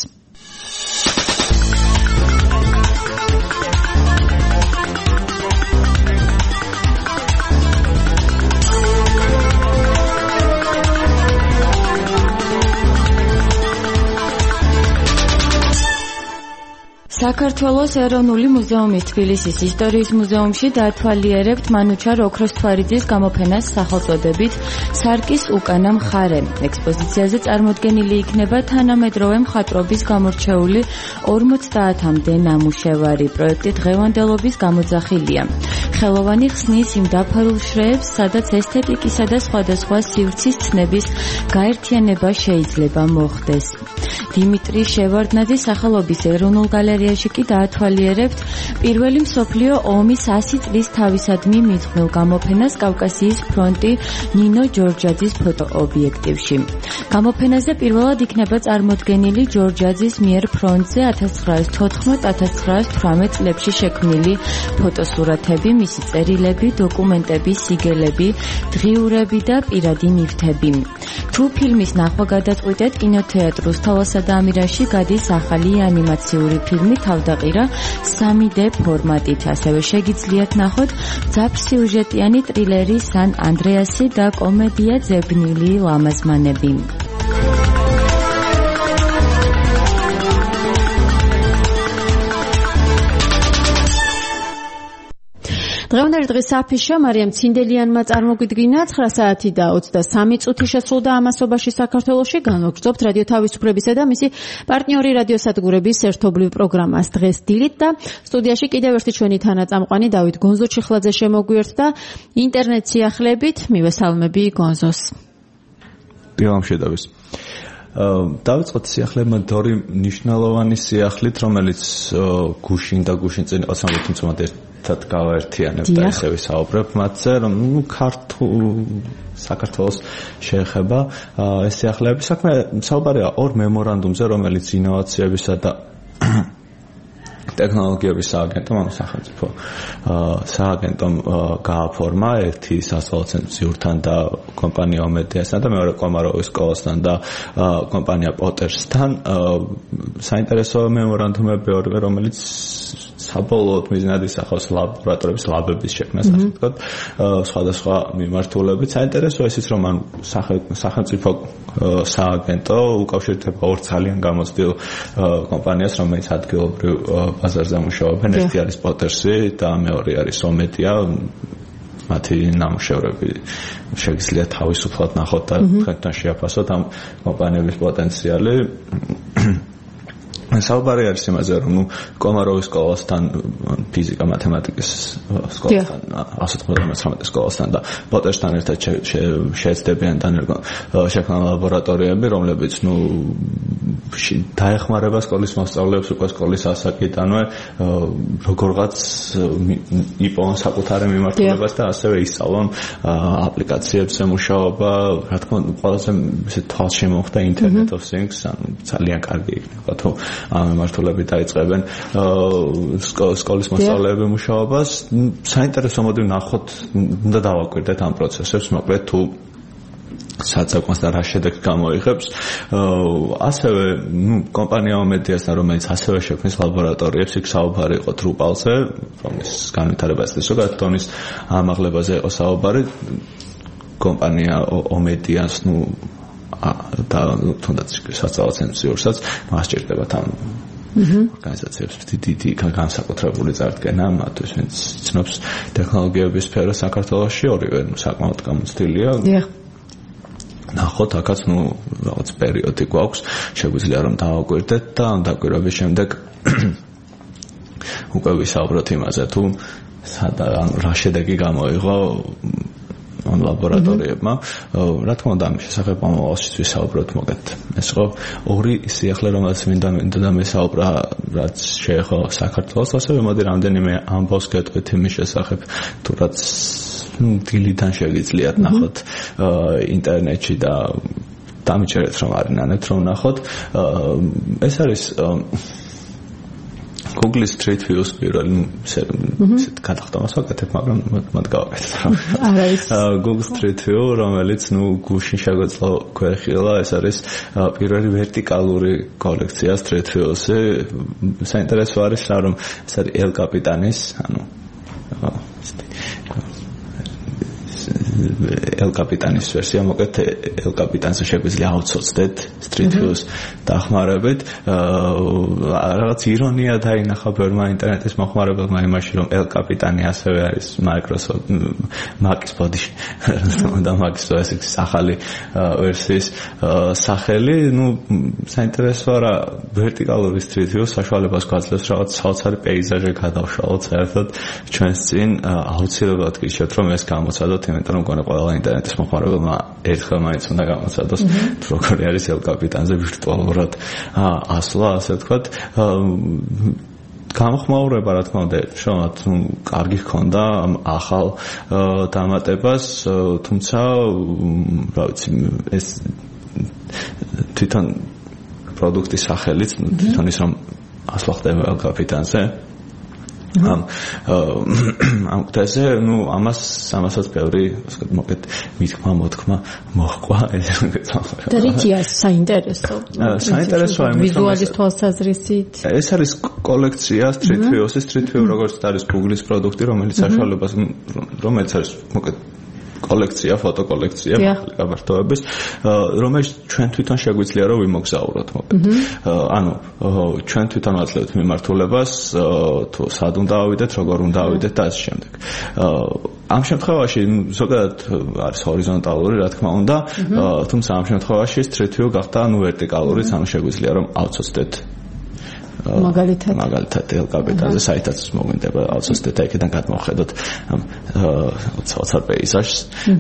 საქართველოს ეროვნული მუზეუმის თბილისის ისტორიის მუზეუმში დაათვალიერებთ მანუჩარ ოქროსთვარიძის გამოფენას სახელწოდებით სარკის უკანა მხარე. ექსპოზიციაზე წარმოდგენილი იქნება თანამედროვე მხატვრობის გამორჩეული 50-მდე ნამუშევარი. პროექტი დღევანდელობის გამოძახილია. ხელოვანი ხსნის იმ დაფარულ შრეებს, სადაც ესთეტიკისა და სხვადასხვა სივრცის ცნების გაერთიანება შეიძლება მოხდეს. დიმიტრი შევარდნაძის სახელობის ეროვნულ გალერეაში კი დაათვალიერებთ პირველი მსოფლიო ომის 100 წლის თავისადმი მიძღვნილ გამოფენას კავკასიის ფრონტი ნინო ჯორჯაძის ფოტოობიექტივში. გამოფენაზე პირველად იქნება წარმოდგენილი ჯორჯაძის მიერ ფრონტზე 1914-1918 წლებში შექმნილი ფოტოსურათები, მისი წერილები, დოკუმენტები, სიგელები, დღიურები და პირადი ნივთები. თუ ფილმის ნახვა გადაწყვიტეთ, კინოთეატრ რუსთავასა და ამირაში გადის ახალი ანიმაციური ფილმი თავდაყირა 3D ფორმატით. ასევე შეგიძლიათ ნახოთ ძაფსიუჟეტიანი ტრილერი სან ანდრეასი და კომედია ძებნილი ლამაზმანები. დღევანდელი დღის აფიშა მარიამ ცინდელიანმა წარმოგვიდგინა. 9 საათი და 23 წუთი შესრულდა ამასობაში საქართველოში. განვაგრძობთ რადიო თავისუფლებისა და მისი პარტნიორი რადიოსადგურების ერთობლივ პროგრამას დღეს დილით და სტუდიაში კიდევ ერთი ჩვენი თანაწამყვანი დავით გონზოჩიხლაძე შემოგვიერთდა ინტერნეტ სიახლეებით. მივესალმები გონზოს. შედავის. დავიწყოთ სიახლეებმა ორი მნიშვნელოვანი სიახლით, რომელიც გუშინ და გუშინ წინ ყოსამით თუმცა ერთად გავაერთიანებ და ესე ვისაუბრებ მათზე, რომ საქართველოს შეეხება ეს სიახლეები. საქმე საუბარია ორ მემორანდუმზე, რომელიც ინოვაციებისა და ტექნოლოგიების სააგენტომ, ანუ სახელმწიფო სააგენტომ გააფორმა, ერთი სასწავლო ცენტრ ზიურთან და კომპანია ომედიასთან და მეორე კომაროვის სკოლასთან და კომპანია პოტერსთან. საინტერესო მემორანდუმები ორივე, რომელიც საბოლოოდ მიზნად ისახავს ლაბორატორების ლაბების შექმნას, ასე ვთქვათ, სხვადასხვა მიმართულებით. საინტერესოა ისიც, რომ ან სახელმწიფო სააგენტო უკავშირდება ორ ძალიან გამოცდილ კომპანიას, რომელიც ადგილობრივ ბაზარზე მუშაობენ. ერთი არის პოტერსი და მეორე არის ომედია. მათი ნამუშევრები შეგიძლიათ თავისუფლად ნახოთ და თქვენთან შეაფასოთ ამ კომპანიების პოტენციალი. საუბარი არის იმაზე, რომ კომაროვის სკოლასთან, ფიზიკა, მათემატიკის სკოლასთან, 199 სკოლასთან და პოტერსთან ერთად შეეცდებიან შექმნა ლაბორატორიები, რომლებიც დაეხმარება სკოლის მოსწავლეებს უკვე სკოლის ასაკიდანვე როგორღაც იპოვონ საკუთარი მიმართულებას და ასევე ისწავლონ აპლიკაციებზე მუშაობა, რა თქმა უნდა, ყველაზე თვალში მოხვდა Internet of Things, ძალიან კარგი იქნება თუ ამ მიმართულებით დაიწყებენ სკოლის მოსწავლეები მუშაობას. საინტერესო მოდი ვნახოთ, უნდა დავაკვირდეთ ამ პროცესებს, მოკლედ თუ საწაკოს და რა შედეგს გამოიღებს. ასევე კომპანია Omediasთან, რომელიც ასევე შექმნის ლაბორატორიებს, იქ საუბარი იყო Drupal-ზე, რომლის განვითარებას ზოგადად ტონის ამაღლებაზე იყო საუბარი. კომპანია Omedias და თუნდაც საწავლა ცენტრსაც მას ჭირდებათ ამ ორგანიზაციებს დიდი განსაკუთრებული წარდგენა მათთვის, ვინც ცნობს ტექნოლოგიების სფერო საქართველოში ორივე საკმაოდ გამოცდილია. ნახოთ, აქაც რაღაც პერიოდი გვაქვს, შეგვიძლია რომ დავაკვირდეთ და ამ დაკვირვების შემდეგ უკვე ვისაუბროთ იმაზე, თუ რა შედეგი გამოიღო ამ ლაბორატორიებმა. რა თქმა უნდა, ამ შესახებ ამავალშიც ვისაუბროთ მოგეთ. ეს ხო ორი სიახლე, რომელსაც მინდა მესაუბრა, რაც შეეხო საქართველოს, ასევე მოდი რამდენიმე ამბავს გეტყვით იმის შესახებ, თუ რაც დილიდან შეგიძლიათ ნახოთ ინტერნეტში და დამიჯერეთ რომ არ ნანეთ რომ ნახოთ. ეს არის Google Street View-ს პირველი ისეთ გადახდომას ვაკეთებ, მაგრამ მათ გავაკეთეთ. Google Street View, რომელიც გუშინ შეგვეძლო გვერხილა, ეს არის პირველი ვერტიკალური კოლექცია Street View-ზე. საინტერესო არის რა, რომ ეს არის El Capitanis, El Capitanis ვერსია, მოკლედ El Capitan's შეგვიძლია ავცოცდეთ Street View-ს დახმარებით. რაღაც ირონია დაინახა ბევრმა ინტერნეტის მოხმარებელმა იმაში, რომ El Capitani ასევე არის Microsoft Mac-ის ბოდიში და Mac-ის OS-ის ახალი ვერსიის სახელი. საინტერესოა რა, ვერტიკალური Street View საშუალებას გვაძლევს რაღაც საოცარი პეიზაჟი გადავშალოთ საერთოდ ჩვენს წინ. აუცილებლად გიშევთ რომ ეს გამოცადოთ, იმიტომ რომ გონე ყველა ინტერნეტის მოხმარებელმა ერთხელ მაინც უნდა გამოცადოს როგორი არის El Capitan's ვირტუალურად ასვლა, ასე ვთქვათ. გამოხმაურება, რა თქმა უნდა, შევამთ, კარგი ჰქონდა ამ ახალ დამატებას, თუმცა, რა ვიცი, ეს თვითონ პროდუქტის სახელით, თვითონ ის რომ ასვლა ხდება El Capitan's-ზე, ამ კეთაზე, ამასაც ბევრი, მოკლედ, მითქმა, მოთქმა მოჰყვა. და რითია საინტერესო? საინტერესოა იმით, ვიზუალის თვალსაზრისით. ეს არის კოლექცია Street View-ს, Street View როგორც არის Google-ის პროდუქტი, რომელიც საშუალებას, რომელიც არის, მოკლედ, კოლექცია, ფოტოკოლექცია, გაბართოების, რომელიც ჩვენ თვითონ შეგვიძლია რომ ვიმოგზაუროთ, მოკლედ. ჩვენ თვითონ ვაძლევთ მიმართულებას, თუ სად უნდა ავიდეთ, როგორ უნდა ავიდეთ და ასე შემდეგ. ამ შემთხვევაში ზოგადად არის ჰორიზონტალური, რა თქმა უნდა, თუმცა ამ შემთხვევაში Street View გახდა ვერტიკალური, ანუ შეგვიძლია რომ ავცოცდეთ მაგალითად El Capitan's საიტაც მოგვინდება ავცოცდეთ, იქიდან გადმოვხედოთ ამ საოცარ პეიზაჟს.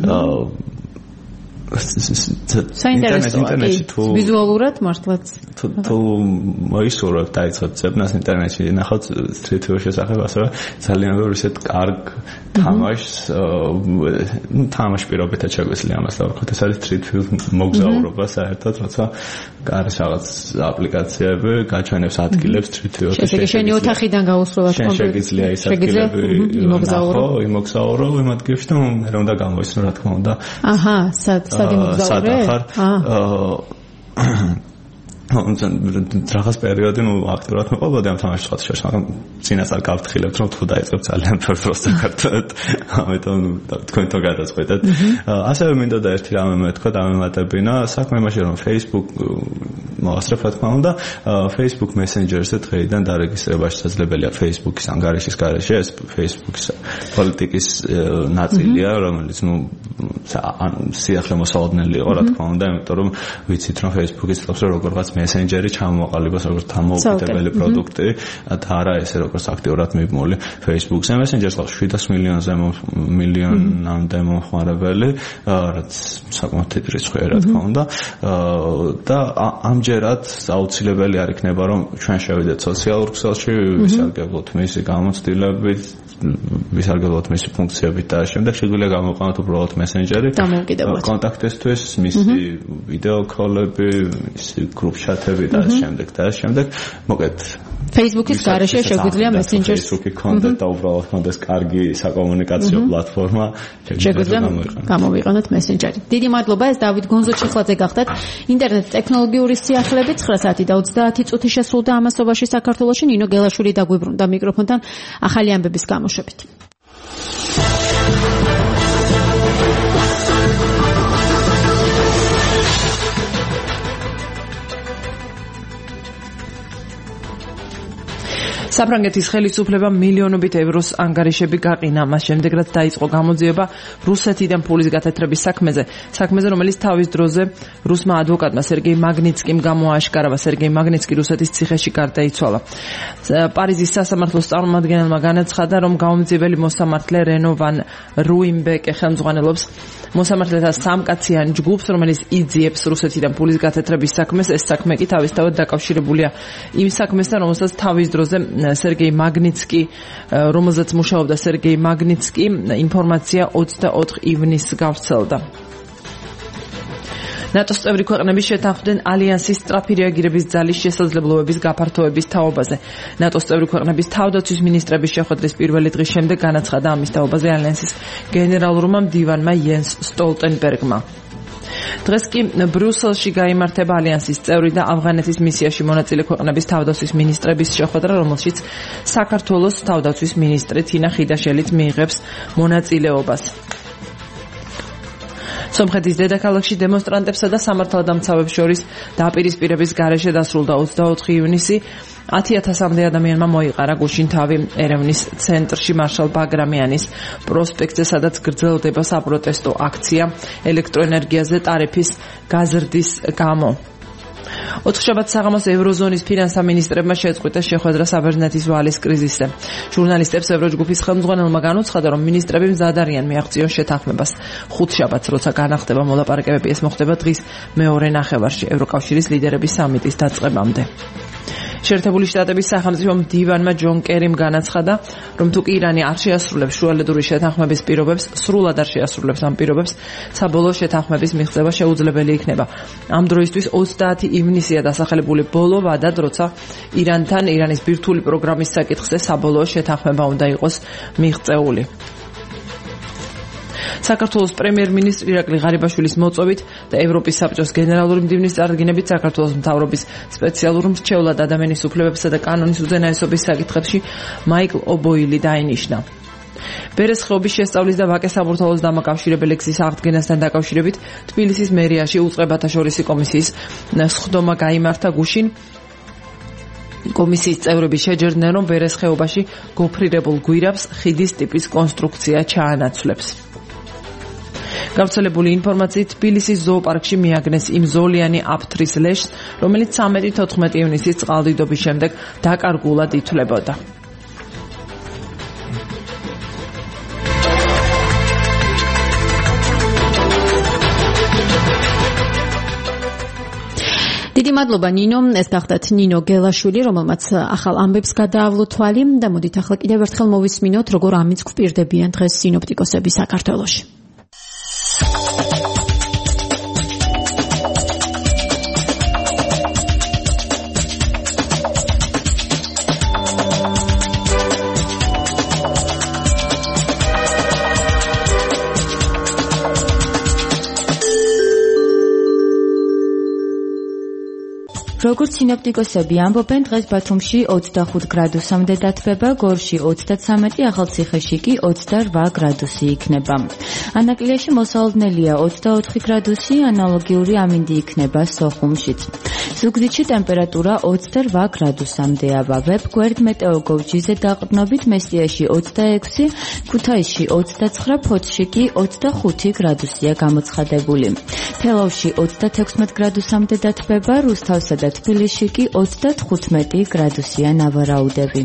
საინტერესოა, ვიზუალურად მართლაც. თუ მოისურვებთ დაიწყოთ ძებნას ინტერნეტში, ნახოთ Street View შესახებ, ასევე ძალიან ბევრი ისეთ კარგ თამაშს, თამაშ პირობითად შეგვიძლია ამას დავარქვათ. ეს არის Street View მოგზაურობა საერთოდ, როცა არის რაღაც აპლიკაციები, გაჩვენებს ადგილებს Street View-ში. შესაძლოა შენი ოთახიდან გაუსვლელად კომპიუტერი. შეგიძლია ის ადგილები იმოგზაურო იმ ადგილებში და მე უნდა გამოისმო, რა თქმა უნდა. სად იმოგზაურე? რაღაც პერიოდი აქტიურად მოყოლოდი ამ თამაშს შოშ, მაგრამ წინასწარ გავთხილებთ რომ თუ დაიწყებ ძალიან ფერფროს საქართველოს, ამიტომ თქვენთან გადაწყვეტეთ. ასევე მინდა და ერთი რამე მეთქვა დამემატებინა საქმე იმაში რომ Facebook მოასწრებ რა თქმა უნდა, Facebook Messenger-ზე დღეიდან დარეგისტრირებაში შესაძლებელია Facebook-ის ანგარიშის გარეშე, ეს Facebook-ის პოლიტიკის ნაწილია, რომელიც სიახლე მოსალოდნელი იყო რა თქმა უნდა, იმიტომ რომ ვიცით რომ Facebook-ის წლებს როგორღაც მესენჯერი ჩამოყალიბოს როგორც დამოუკიდებელი პროდუქტი და არა ესე როგორც აქტიურად მიბმული Facebook-ზე. მესენჯერს ყავს 700 მილიონამდე მომხმარებელი, რაც საკმაოდ დიდი რიცხვია რა თქმა უნდა. და ამჯერად აუცილებელი არ იქნება რომ ჩვენ შევიდეთ სოციალურ ქსელში, ვისარგებლოთ მისი გამოცდილებით, ვისარგებლოთ მისი ფუნქციებით და შემდეგ შეგვიძლია გამოვყენოთ უბრალოდ მესენჯერი კონტაქტისთვის, მისი ვიდეო კოლები, მისი გრუპ ჩატები და შემდეგ. მოკეთ Facebook-ის გარეშე შეგვიძლია მესენჯერს Facebook-ი კონტენტ და უბრალოდ კონდეს კარგი საკომუნიკაციო პლატფორმა შეგვიძლია გამოვიყენოთ მესენჯერი. დიდი მადლობა, ეს დავით გონზოჩიხლაძე გახდათ. ინტერნეტ ტექნოლოგიური სიახლეები 9 საათი და 30 წუთი შესრულდა ამასობაში საქართველოში. ნინო გელაშვილი დაგვიბრუნდა მიკროფონთან ახალი ამბების გამოშვებით. საფრანგეთის ხელისუფლებამ მილიონობით ევროს ანგარიშები გაყინა, მას შემდეგ რაც დაიწყო გამოძიება რუსეთიდან ფულის გათეთრების საქმეზე, რომელიც თავის დროზე რუსმა ადვოკატმა სერგეი მაგნიცკიმ გამოააშკარავა. სერგეი მაგნიცკი რუსეთის ციხეში გარდაიცვალა. პარიზის სასამართლოს წარმომადგენელმა განაცხადა, რომ გამომძიებელი მოსამართლე რენო ვან რუიმბეკე ხელმძღვანელობს მოსამართლეთა სამკაციან ჯგუფს, რომელიც იძიებს რუსეთიდან ფულის გათეთრების საქმეს. ეს საქმე კი თავისთავად დაკავშირებულია იმ საქმესთან, რომელსაც თავის დროზე სერგეი მაგნიცკი, რომელზეც მუშაობდა სერგეი მაგნიცკი, ინფორმაცია 24 ივნისს გავრცელდა. ნატოს წევრი ქვეყნები შეთანხმდნენ ალიანსის სწრაფი რეაგირების ძალის შესაძლებლობების გაფართოების თაობაზე. ნატოს წევრი ქვეყნების თავდაცვის მინისტრების შეხვედრის პირველი დღის შემდეგ განაცხადა ამის თაობაზე ალიანსის გენერალურმა მდივანმა იენს სტოლტენბერგმა. დღეს კი ბრიუსელში გაიმართება ალიანსის წევრი და ავღანეთის მისიაში მონაწილე ქვეყნების თავდაცვის მინისტრების შეხვედრა, რომელშიც საქართველოს თავდაცვის მინისტრი თინა ხიდაშელიც მიიღებს მონაწილეობას. სომხეთის დედაქალაქში დემონსტრანტებსა და სამართალდამცავებს შორის დაპირისპირების გარეშე დასრულდა 24 ივნისი. 10,000-მდე ადამიანმა მოიყარა გუშინ თავი ერევნის ცენტრში მარშალ ბაგრამიანის პროსპექტზე, სადაც გრძელდება საპროტესტო აქცია ელექტროენერგიაზე ტარიფის გაზრდის გამო. 4 შაბათს საღამოს ევროზონის ფინანსთა მინისტრებმა შეწყვიტეს შეხვედრა საბერძნეთის ვალის კრიზისზე. ჟურნალისტებს ევროჯგუფის ხელმძღვანელმა განუცხადა, რომ მინისტრები მზად არიან მიაღწიონ შეთანხმებას. 5 შაბათს, როცა განახდება მოლაპარაკებები, ეს მოხდება დღის მეორე ნახევარში, ევროკავშირის ლიდერების სამიტის დაწყებამდე. შეერთებული შტატების სახელმწიფო მდივანმა ჯონ კერიმ განაცხადა, რომ თუ კი ირანი არ შეასრულებს შუალედური შეთანხმების პირობებს, სრულად არ შეასრულებს ამ პირობებს, საბოლოო შეთანხმების მიღწევა შეუძლებელი იქნება. ამ დროისთვის 30 ივნისია დასახელებული ბოლო ვადად, როცა ირანთან ირანის ბირთვული პროგრამის საკითხზე საბოლოო შეთანხმება უნდა იყოს მიღწეული. საქართველოს პრემიერ-მინისტრი ირაკლი ღარიბაშვილის მოწვევით და ევროპის საბჭოს გენერალური მდივნის წარდგინებით საქართველოს მთავრობის სპეციალურ მრჩევლად ადამიანის უფლებებსა და კანონის უზენაესობის საკითხებში მაიკლ ობოილი დაინიშნა. ბერეს ხეობის შესწავლის და ვაკე საბურთალოს დამაკავშირებელი გზის აღდგენასთან დაკავშირებით თბილისის მერიაში უწყებათა შორისი კომისიის სხდომა გაიმართა გუშინ. კომისიის წევრები შეჯერდნენ, რომ ბერეს ხეობაში გოფრირებულ გვირაბს ხიდის ტიპის კონსტრუქცია ჩაანაცვლებს. გავრცელებული ინფორმაციით თბილისის ზოოპარკში მიაგნეს იმ ზოლიანი აფთრის ლეშს, რომელიც 13-14 ივნისის წყალდიდობის შემდეგ დაკარგულად ითვლებოდა. დიდი მადლობა ნინო, ეს გახდათ ნინო გელაშვილი, რომელმაც ახალ ამბებს გადაავლო თვალი და მოდით ახლა კიდევ ერთხელ მოვისმინოთ, როგორ ამიც გვპირდებიან დღეს სინოპტიკოსები საქართველოში. როგორც სინოპტიკოსები ამბობენ, დღეს ბათუმში 25 გრადუსამდე დათბება, გორში 33, ახალციხეში კი 28 გრადუსი იქნება. ანაკლიაში მოსალოდნელია 24 გრადუსი, ანალოგიური ამინდი იქნება სოხუმშიც. ზუგდიდში ტემპერატურა 28 გრადუსამდეა. ვებგვერდ მეტეოგოვჯიზე დაყრდნობით მესტიაში 26, ქუთაისში 29, ფოთში კი 25 გრადუსია გამოცხადებული. თელავში 36 გრადუსამდე დათბება, რუსთავსა და თბილისში კი 35 გრადუსია ნავარაუდები.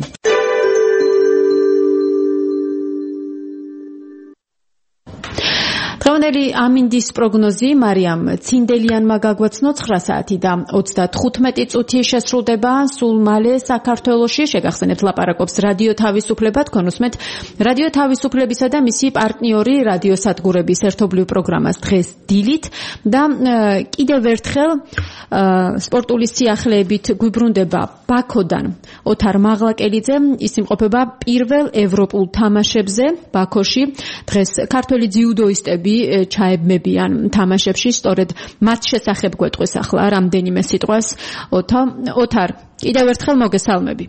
დღევანდელი ამინდის პროგნოზი მარიამ ცინდელიანმა გაგვაცნო 9 საათი და 35 წუთი შესრულდება სულ მალე საქართველოში. შეგახსენებთ ლაპარაკობს რადიო თავისუფლება, თქვენ უსმენთ რადიო თავისუფლებისა და მისი პარტნიორი რადიოსადგურების ერთობლივ პროგრამას დღეს დილით და კიდევ ერთხელ სპორტული სიახლეებით გვიბრუნდება ბაქოდან ოთარ მაღლაკელიძე. ის იმყოფება პირველ ევროპულ თამაშებზე ბაქოში. დღეს ქართველი ძიუდოისტები ჩაებმებიან თამაშებში, სწორედ მათ შესახებ გვეტყვის ახლა რამდენიმე სიტყვას. ოთარ, კიდევ ერთხელ მოგესალმები.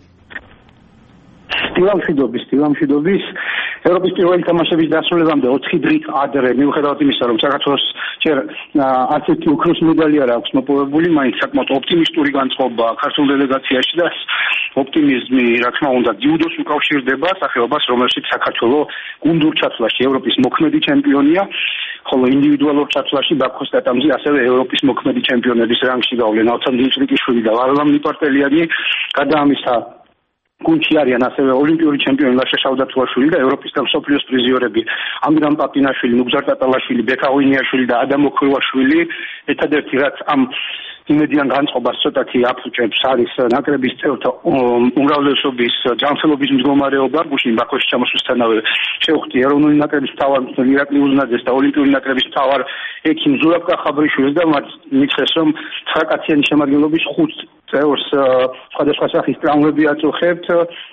სტილამშვიდობის ევროპის პირველი თამაშების დასრულებამდე 4 დღით ადრე, მიუხედავად იმისა, რომ საქართველოს ჯერ არც ერთი ოქროს მედალი არ აქვს მოპოვებული, მაინც საკმაოდ ოპტიმისტური განწყობა ქართულ დელეგაციაში და ოპტიმიზმი, რა თქმა უნდა, ძიუდოს უკავშირდება სახეობას, რომელშიც საქართველოს გუნდურ ჩათვლაში ევროპის მოქმედი ჩემპიონია, ხოლო ინდივიდუალურ ჩათვლაში ბაქოს სტატამზე ასევე ევროპის მოქმედი ჩემპიონების რანგში გავლენ ალცან დილჭრიკიშვილი და ვარლამ ნიპარტელიანი. გარდა ამისა, გუნდში არიან ასევე ოლიმპიური ჩემპიონი ლაშა შავდათუაშვილი და ევროპის და მსოფლიოს პრიზიორები ამირან პაპინაშვილი, ნუგზარ ტატალაშვილი, ბექა ღვინიაშვილი და ადამ ოქროვაშვილი. ერთადერთი რაც ამ იმედიან განწყობას ცოტათი აფუჭებს არის ნაკრების წევრთა უმრავლესობის ჯანმრთელობის მდგომარეობა. გუშინ ბაქოში ჩამოსვლისთანავე შევხვდი ეროვნული ნაკრების მთავარ ირაკლი უზნაძეს და ოლიმპიური ნაკრების მთავარ ექიმ ზურაბ ხაბრიშვილს და მათ მითხრეს, რომ 9 კაციანი შემადგენლობის 5 წევრს სხვადასხვა სახის ტრავმები აწუხებთ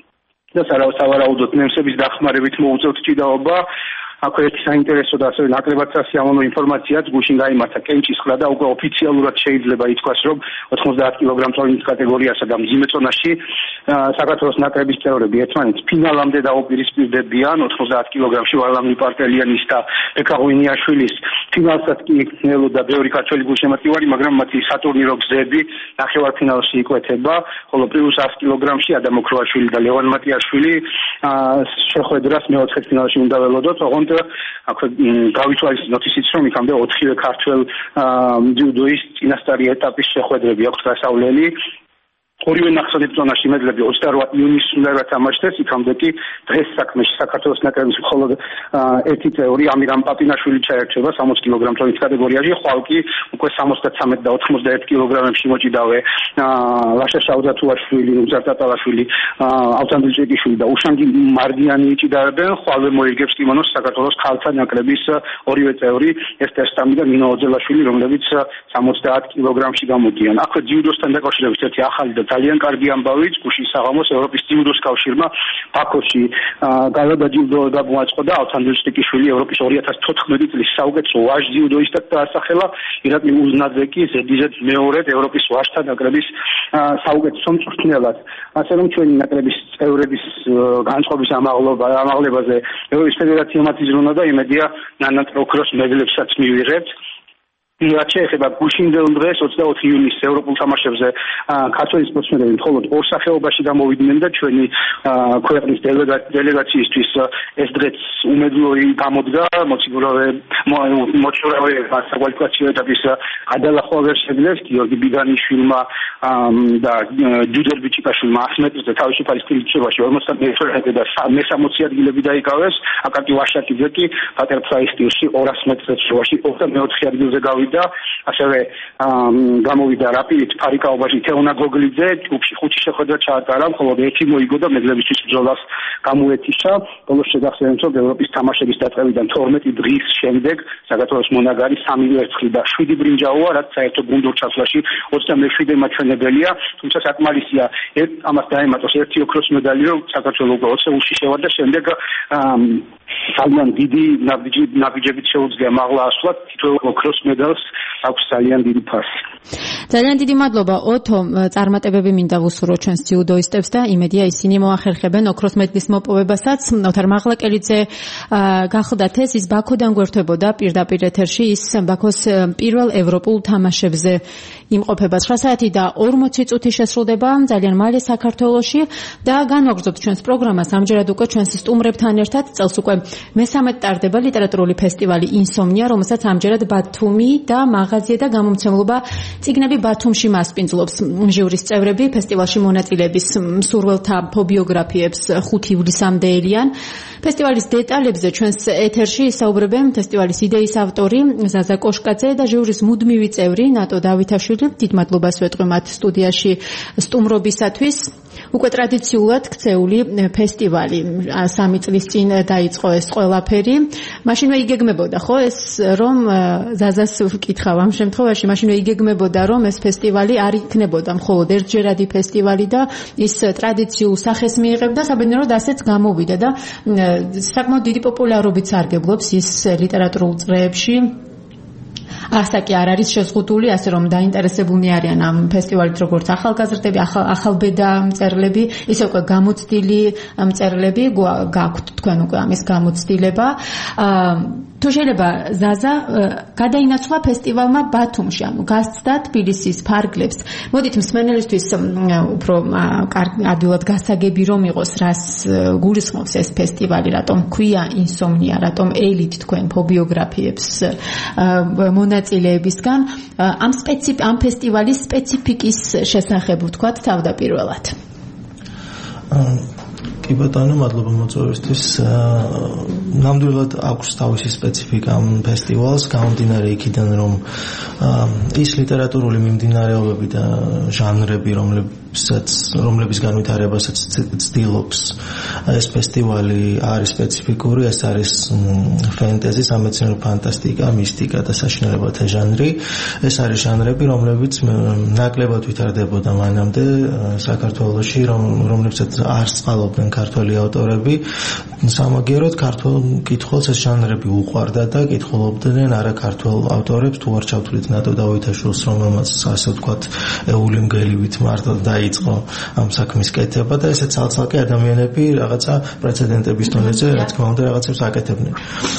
და სავარაუდოდ ნემსების დახმარებით მოუწევთ ჭიდაობა. აქვე ერთი საინტერესო და ასევე ნაკლებად სასიამოვნო ინფორმაციაც გუშინ გაიმართა კენჭის ხრა და უკვე ოფიციალურად შეიძლება ითქვას, რომ 90 კილოგრამ წონის კატეგორიასა და მძიმე წონაში საქართველოს ნაკრების წევრები ერთმანეთს ფინალამდე დაუპირისპირდებიან. 90 კილოგრამში ვარლამ ნიპარტელიანის და ბექა ღვინიაშვილის ფინალსაც კი ელოდა ბევრი ქართველი გულშემატკივარი, მაგრამ მათი სატურნირო გზები ნახევარფინალში იკვეთება, ხოლო პლუს 100 კილოგრამში ადამ ოქროვაშვილი და ლევან მატიაშვილი შეხვედრას მეოთხე ფინალში უნდა ველოდოთ. ოღონდ აქვე გავითვალისწინოთ ისიც, რომ იქამდე 4 ქართველ ძიუდოის წინასწარი ეტაპის შეხვედრები აქვს გასავლელი. ორივე ნახსოვებ ზონაში მედლები 28 ივნისს უნდა გათამაშდეს, იქამდე კი დღეს საქმეში საქართველოს ნაკრების მხოლოდ ერთი წევრი ამირან პაპინაშვილი ჩაერჩება 60 კილოგრამ წონის კატეგორიაში, ხვალ კი უკვე 73 და 91 კილოგრამებში მოჭიდავე ლაშა შავდათუაშვილი, ნუგზარ ტატალაშვილი, ალცან დილჭრიკიშვილი და უშანგი მარდიანი იჭიდავენ, ხვალ მოიგებს კიმონოს საქართველოს ქალთა ნაკრების ორივე წევრი ესტერ სტამი და ნინო ოძელაშვილი, რომლებიც 70 კილოგრამში გამოდიან. აქვე ძიუდოსთან დაკავშირებით ერთი ახალი და ძალიან კარგი ამბავი გუშინ საღამოს ევროპის ძიუდოს კავშირმა ბაქოში გადაჯილდო გამოაწყო და ალცან დილჭრიკიშვილი ევროპის 2014 წლის საუკეთესო ვაჟ ძიუდოისტად დაასახელა. ირაკლი უზნაძე კი ზედიზედ მეორედ ევროპის ვაჟთა ნაკრების საუკეთესო მწვრთნელად. ასე რომ ჩვენი ნაკრების წევრების განწყობის ამაღლებაზე ევროპის ფედერაცია მათი ზრუნვა და იმედია ნანატ ოქროს მედლებსაც მივიღებთ. რაც შეეხება გუშინდელ დღეს 24 ივნისს ევროპულ თამაშებზე ქართველი სპორტსმენები მხოლოდ ორ სახეობაში გამოვიდნენ და ჩვენი ქვეყნის დელეგაციისთვის ეს დღეც უმედლოი გამოდგა. მოჩურავე საკვალიფიკაციო ეტაპის გადალახვა ვერ შეძლეს გიორგი ბიგანიშვილმა და ჯუდერ ბიჭიკაშვილმა 100 მეტრზე თავისუფალი სტილში 50 მეტრზე და მე-60 ადგილები დაიკავეს. აკაკი ვაშაკიძე კი ბატერფლაი სტილში 200 მეტრზე 24 ადგილზე გავიდა. ასევე გამოვიდა რაპიდით ფარიკაობაში თეონა გოგლიძე, ჯგუფში 5 შეხვედრა ჩაატარა, მხოლოდ ერთი მოიგო და მედლებისთვის ბრძოლას გამოეთიშა. ბოლოს შეგახსენებთ, რომ ევროპის თამაშების დაწყებიდან 12 დღის შემდეგ საქართველოს მონაგარი 3 ვერცხლი და 7 ბრინჯაოა, რაც საერთო გუნდურ ჩათვლაში 27 მაჩვენებელია. თუმცა საკმარისია ამას დაემატოს ერთი ოქროს მედალი, რომ საქართველოს 20-ში შევარდა, შემდეგ ძალიან დიდი ნაბიჯებით შეუძლია მაღლა ასვლა თითოეულ ოქროს მედალს აქვს ძალიან დიდი ფასი. ძალიან დიდი მადლობა ოთო, წარმატებები მინდა ვუსურვო ჩვენს ძიუდოისტებს და იმედია ისინი მოახერხებენ ოქროს მედლის მოპოვებასაც. ოთარ მაღლაკელიძე გახლდათ ის ბაქოდან გვერდებოდა პირდაპირ ეთერში, ის ბაქოს პირველ ევროპულ თამაშებზე იმყოფება 9 საათი და 40 წუთი შესრულდება ძალიან მალე საქართველოში და განვაგრძობთ ჩვენს პროგრამას ამჯერად უკვე ჩვენს სტუმრებთან ერთად. წელს უკვე მესამედ ტარდება ლიტერატურული ფესტივალი ინსომნია, რომელსაც ამჯერად ბათუმი და მაღაზია და გამომცემლობა წიგნები ბათუმში მასპინძლობს. ჟიურის წევრები ფესტივალში მონაწილეების მსურველთა ფობიოგრაფიებს 5 ივლისამდე ელიან. ფესტივალის დეტალებზე ჩვენს ეთერში ისაუბრებენ ფესტივალის იდეის ავტორი ზაზა კოშკაძე და ჟიურის მუდმივი წევრი ნატო დავითაშვილი. დიდ მადლობას ვეტყვი მათ სტუდიაში სტუმრობისათვის. უკვე ტრადიციულად ქცეული ფესტივალი 3 წლის წინ დაიწყო ეს ყველაფერი. მაშინვე იგეგმებოდა ხო ეს რომ ზაზას ვკითხავ ამ შემთხვევაში მაშინვე იგეგმებოდა რომ ეს ფესტივალი არ იქნებოდა მხოლოდ ერთჯერადი ფესტივალი და ის ტრადიციულ სახეს მიიღებდა, საბედნიეროდ ასეც გამოვიდა და საკმაოდ დიდი პოპულარობით სარგებლობს ის ლიტერატურულ წრეებში. ასაკი არ არის შეზღუდული, ასე რომ დაინტერესებულნი არიან ამ ფესტივალით როგორც ახალგაზრდები, ახალბედა მწერლები, ისე უკვე გამოცდილი მწერლები, გაქვთ თქვენ უკვე ამის გამოცდილება. თუ შეიძლება ზაზა გადაინაცვლა ფესტივალმა ბათუმში, ანუ გასცდა თბილისის ფარგლებს. მოდით მსმენელისთვის უფრო ადვილად გასაგები რომ იყოს, რას გულისხმობს ეს ფესტივალი, რატომ ქვია ინსომნია, რატომ ელით თქვენ ფობიოგრაფიებს მონაწილეებისგან, ამ ფესტივალის სპეციფიკის შესახებ ვთქვათ თავდაპირველად. კი ბატონო, მადლობა მოწვევისთვის. ნამდვილად აქვს თავისი სპეციფიკა ამ ფესტივალს, გამომდინარე იქიდან, რომ ის ლიტერატურული მიმდინარეობები და ჟანრები, რომლების განვითარებასაც ცდილობს ეს ფესტივალი არის სპეციფიკური, ეს არის ფენტეზი, სამეცნიერო ფანტასტიკა, მისტიკა და საშინელებათა ჟანრი. ეს არის ჟანრები, რომლებიც ნაკლებად ვითარდებოდა მანამდე საქართველოში, რომლებსაც არ სწყალობდნენ ქართველი ავტორები. სამაგიეროდ ქართულ კითხულს ეს ჟანრები უყვარდა და კითხულობდნენ არა ქართულ ავტორებს, თუ არ ჩავთვლით ნატო დავითაშვილს, რომელმაც ასე ვთქვათ ეული მგელივით მართლა დაიწყო ამ საქმის კეთება და ესე ცალ-ცალკე ადამიანები რაღაცა პრეცედენტების დონეზე რა თქმა უნდა რაღაცებს აკეთებდნენ.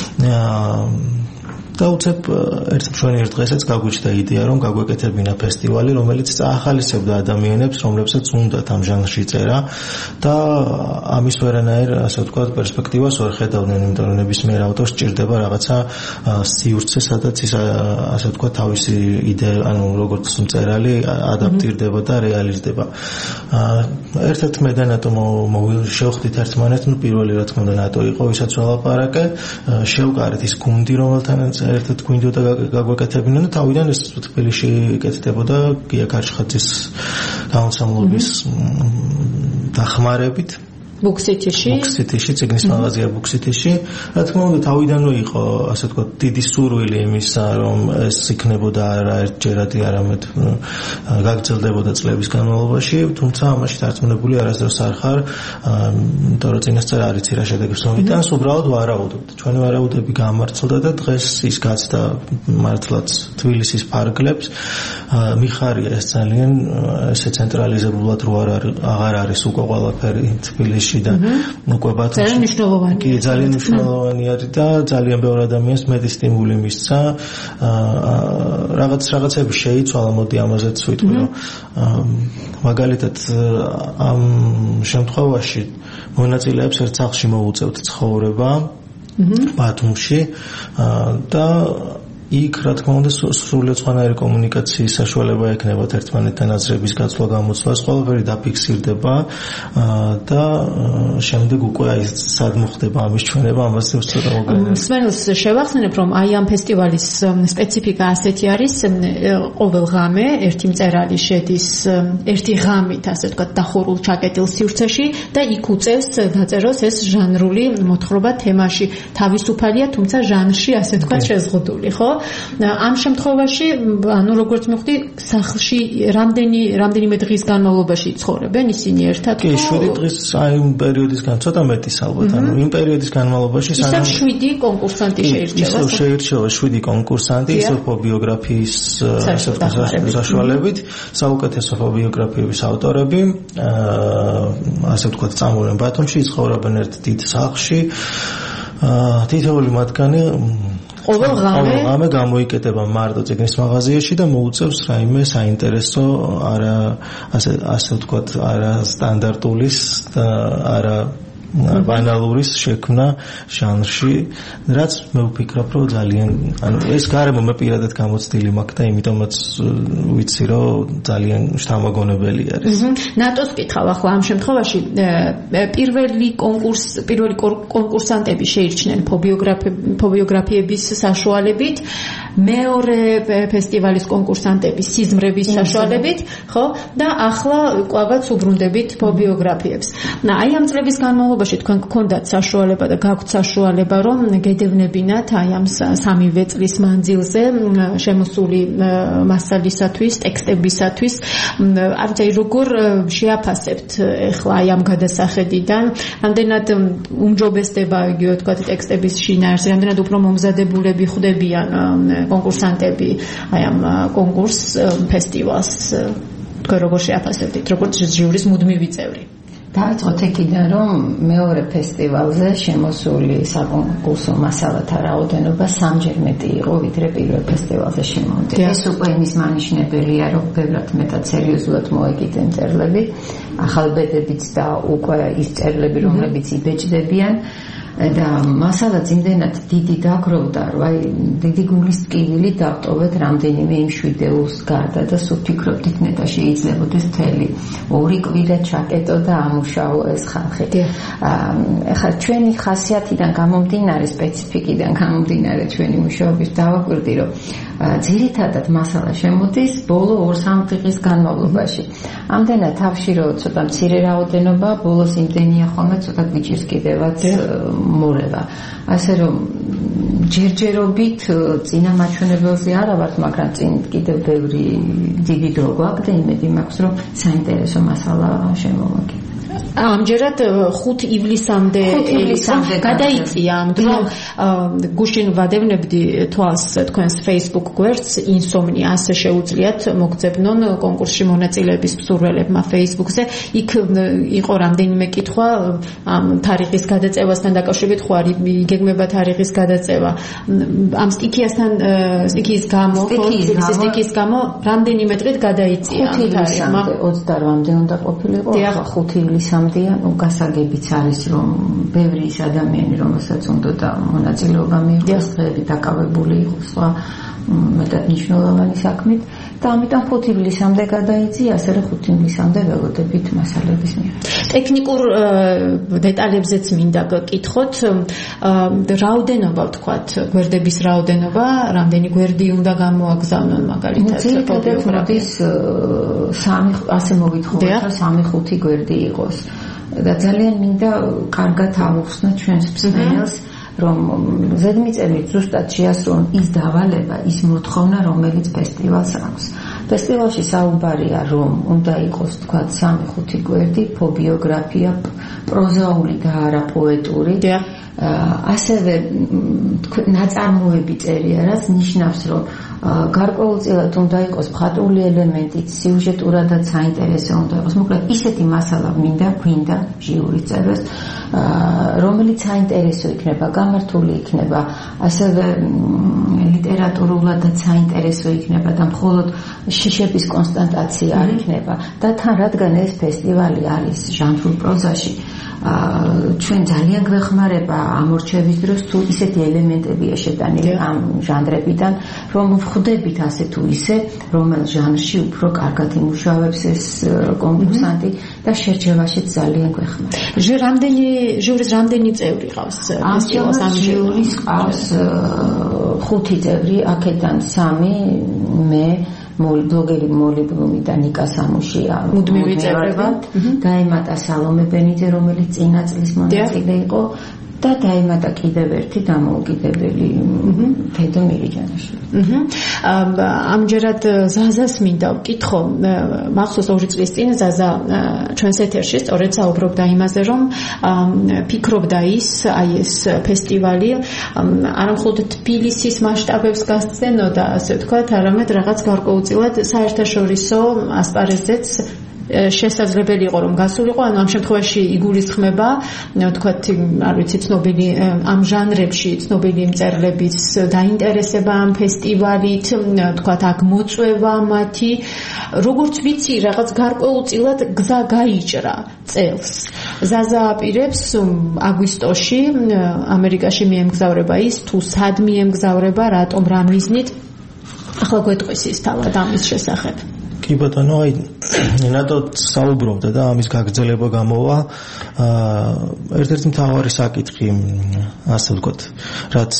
და უცებ ერთ მშვენიერ დღესაც გაგვიჩნდა იდეა, რომ გაგვეკეთებინა ფესტივალი, რომელიც ახალისებდა ადამიანებს, რომლებსაც უნდათ ამ ჟანრში წერა და ამის ვერანაირ, ასე ვთქვათ, პერსპექტივას ვერ ხედავდნენ, იმიტომ რომ ნებისმიერ ავტორს სჭირდება რაღაცა სივრცე, სადაც ის ასე ვთქვათ, თავისი იდეა, ანუ როგორც მწერალი ადაპტირდება და რეალიზდება. ერთად მე და ნატო შევხვდით ერთმანეთს, პირველი რა თქმა უნდა ნატო იყო, ვისაც ველაპარაკე, შევკარეთ ის გუნდი, რომელთანაც ერთად გვინდოდა გაგვეკეთებინა და თავიდან ეს თბილისში იკეთდებოდა გია ქარშხაძის გამოცემლობის დახმარებით. ბუქსიტიში, ციგნის მაღაზია ბუქსიტიში. რა თქმა უნდა, თავიდანვე იყო, ასე ვთქვათ, დიდი სურვილი იმისა, რომ ეს იქნებოდა არა ერთჯერადი, არამედ გაგრძელდებოდა წლების განმავლობაში, თუმცა ამაში დარწმუნებული არასდროს არ ხარ, იმიტომ რომ წინასწარ არ იცი რა შედეგებს მომიტანს, უბრალოდ ვარაუდობთ. ჩვენი ვარაუდები გამართლდა და დღეს ის გაცდა მართლაც თბილისის ფარგლებს. მიხარია ეს ძალიან ესე ცენტრალიზებულად რო აღარ არის უკვე ყველაფერი თბილისში და უკვე ბათუმში ძალიან მნიშვნელოვანი არის და ძალიან ბევრ ადამიანს მეტი სტიმული მისცა. რაღაცები შეიცვალა, მოდი ამაზეც ვიტყვი, რომ მაგალითად ამ შემთხვევაში მონაწილეებს ერთ სახლში მოუწევთ ცხოვრება ბათუმში და იქ რა თქმა უნდა სრულიად სხვანაირი კომუნიკაციის საშუალება ექნებათ ერთმანეთთან აზრების გაცვლა, გამოცვლა, ყველაფერი დაფიქსირდება და შემდეგ უკვე აი სად მოხდება ამის ჩვენება, ამაზე ცოტა მოგეუბნები. მსმენელს შევახსენებ, რომ აი ამ ფესტივალის სპეციფიკა ასეთი არის, ყოველ ღამე ერთი მწერალი შედის ერთი ღამით, ასე ვთქვათ, დახურულ ჩაკეტილ სივრცეში და იქ უწევს დაწეროს ეს ჟანრული მოთხრობა თემაში. თავისუფალია, თუმცა ჟანრში ასე ვთქვათ შეზღუდული, ხო? ამ შემთხვევაში ანუ როგორც მივხვდი სახლში რამდენიმე დღის განმავლობაში ცხოვრობენ ისინი ერთად კი 7 დღის აი იმ პერიოდისგან ცოტა მეტის ალბათ ანუ იმ პერიოდის განმავლობაში სანამ 7 კონკურსანტი შეირჩევა შეირჩევა 7 კონკურსანტი ისო ბიოგრაფიის საშუალებით საუკეთესო ბიოგრაფიების ავტორები ასე ვთქვათ წამოვიდნენ ბათუმში ცხოვრობენ ერთ დიდ სახლში თითოეული მათგანი ყოველ ღამე გამოიკეტება მარტო წიგნის მაღაზიაში და მოუწევს რაიმე საინტერესო არა ასე ვთქვათ არა სტანდარტულის და არა ბანალურის შექმნა ჟანრში, რაც მე ვფიქრობ, რომ ძალიან ანუ ეს გარემო მე პირადად გამოცდილი მაქვს და იმიტომაც ვიცი, რომ ძალიან შთამაგონებელი არის. ნატოს კითხავ ახლა ამ შემთხვევაში პირველი კონკურსანტები შეირჩნენ ფობიოგრაფიების საშუალებით, მეორე ფესტივალის კონკურსანტები სიზმრების საშუალებით, ხო? და ახლა კვლავაც უბრუნდებით ფობიოგრაფიებს. აი ამ წლების განმავლობაში თქვენ გქონდათ საშუალება და გაქვთ საშუალება რომ გედევნებინათ აი ამ 3 წლის მანძილზე შემოსული მასალისათვის, ტექსტებისათვის, არც როგორ შეაფასებთ ახლა აი ამ გადასახედიდან, რამდენად უმჯობესდება იგივე თქვა ტექსტების შინაარსი, რამდენად უფრო მომზადებულები ხდებიან კონკურსანტები აი ამ კონკურს ფესტივალს თქვენ როგორ შეაფასებთ როგორც ჟიურის მუდმივი წევრი? დაიწყოთ იქიდან, რომ მეორე ფესტივალზე შემოსული საკონკურსო მასალათა რაოდენობა 3-ჯერ მეტი იყო, ვიდრე პირველ ფესტივალზე შემოვიდა. ეს უკვე იმის მანიშნებელია, რომ ბევრად მეტად სერიოზულად მოეკიდენ მწერლები, ახალბედებიც და უკვე ის მწერლები, რომლებიც იბეჭდებიან. და მასალაც იმდენად დიდი დაგროვდა, რომ აი დიდი გულის ტკივილი დავტოვეთ რამდენიმე იმ შვიდეულს გარდა და სულ ფიქრობდით ნეტა შეიძლებოდეს მთელი 2 კვირა ჩაკეტო და ამუშაო ეს ხალხი. ახლა ჩვენი ხასიათიდან გამომდინარე, სპეციფიკიდან გამომდინარე ჩვენი მუშაობის დავაკვირდი, რომ ძირითადად მასალა შემოდის ბოლო 2-3 დღის განმავლობაში. ამდენად თავში რომ ცოტა მცირე რაოდენობა, ბოლოს იმდენია ხოლმე ცოტა გვიჭირს კიდევაც მორევა. ასე რომ ჯერჯერობით წინა მაჩვენებელზე არა ვართ, მაგრამ წინ კიდევ ბევრი დიდი დრო გვაქვს და იმედი მაქვს, რომ საინტერესო მასალა შემოვაგებთ. ამჯერად 5 ივლისამდე გადაიწია ამ დრო. გუშინ ვადევნებდი თვალს თქვენს Facebook გვერდს ინსომნია, ასე შეუძლიათ მოგწებნონ კონკურსში მონაწილეების მსურველებმა Facebook-ზე. იქ იყო რამდენიმე კითხვა ამ თარიღის გადაწევასთან დაკავშირებით, ხო არის იგეგმება თარიღის გადაწევა. ამ სტიქიის გამო რამდენიმე დღით გადაიწია ამ თარიღმა? 28-მდე უნდა ყოფილიყო, ახლა 5 ივლისამდეა, ну გასაგებიც არის, რომ ბევრი ის ადამიანი, რომელსაც უნდა მონაწილეობა მიიღოს, დღეები დაკავებული იყოს სხვა მეტად მნიშვნელოვანი საქმით და ამიტომ 5 ივლისამდე გადაიწია, ასე რომ 5 ივლისამდე ველოდებით მასალების მიღება. ტექნიკურ დეტალებზეც მინდა გკითხოთ, რაოდენობა ვთქვათ, გვერდების რაოდენობა, რამდენი გვერდი უნდა გამოაგზავნონ მაგალითად ფოტოგრაფიის 3 ასე მოგითხოვეთ, 3-5 გვერდი იყოს. და ძალიან მინდა კარგად ავუხსნათ ჩვენს მსმენელს, რომ ზედმიწევნით ზუსტად შეასრულონ ის დავალება, ის მოთხოვნა, რომელიც ფესტივალს აქვს. ფესტივალში საუბარია, რომ უნდა იყოს თქვა 3-5 გვერდი, ფობიოგრაფია, პროზაული და არა პოეტური. ასევე ნაწარმოები წერია, რაც ნიშნავს, რომ გარკვეულწილად უნდა იყოს მხატვრული ელემენტიც, სიუჟეტურადაც საინტერესო უნდა იყოს. მოკლედ ისეთი მასალა გვინდა ჟიურის წევრებს, რომელიც საინტერესო იქნება, გამართული იქნება, ასევე ლიტერატურულადაც საინტერესო იქნება და მხოლოდ შიშების კონსტატაცია არ იქნება. და თან რადგან ეს ფესტივალი არის ჟანრულ პროზაში, ჩვენ ძალიან გვეხმარება ამორჩევის დროს თუ ისეთი ელემენტებია შეტანილი ამ ჟანრებიდან, რომ ვხვდებით ასე თუ ისე, რომელ ჟანრში უფრო კარგად იმუშავებს ეს კონკურსანტი და შერჩევაშიც ძალიან გვეხმარება. ჟურის რამდენი წევრი ყავს ფესტივალს? ამ ჟურის ყავს 5 წევრი, აქედან 3 მე ბლოგერი მოლი ბლუმი და ნიკა სამუშია მუდმივი წევრები. დაემატა სალომე ბენიძე, რომელიც წინა წლის მონაწილე იყო და დაემატა კიდევ ერთი დამოუკიდებელი ფედო მირიჯანიშვილი. ამჯერად ზაზას მინდა ვკითხო, მახსოვს 2 წლის წინ ზაზა ჩვენს ეთერში სწორედ საუბრობდა იმაზე, რომ ფიქრობდა ის, აი ეს ფესტივალი არა მხოლოდ თბილისის მასშტაბებს გასცემოდა, ასე ვთქვათ, არამედ რაღაც გარკვეულწილად საერთაშორისო ასპარეზზეც შესაძლებელი იყო რომ გასულიყო, ანუ ამ შემთხვევაში იგულისხმება, ვთქვათ, არ ვიცი, ცნობილი ამ ჟანრებში ცნობილი მწერლების დაინტერესება ამ ფესტივალით, ვთქვათ, აქ მოწვევა მათი, როგორც ვიცი, რაღაც გარკვეულწილად გზა გაიჭრა წელს. ზაზა აპირებს აგვისტოში ამერიკაში მიემგზავრება ის, თუ სად მიემგზავრება, რატომ, რა მიზნით? ახლა გვეტყვის ის თავად ამის შესახებ. კი ბატონო, აი ნატო საუბრობდა და ამის გაგრძელება გამოვა. ერთ-ერთი მთავარი საკითხი, ასე ვთქვათ, რაც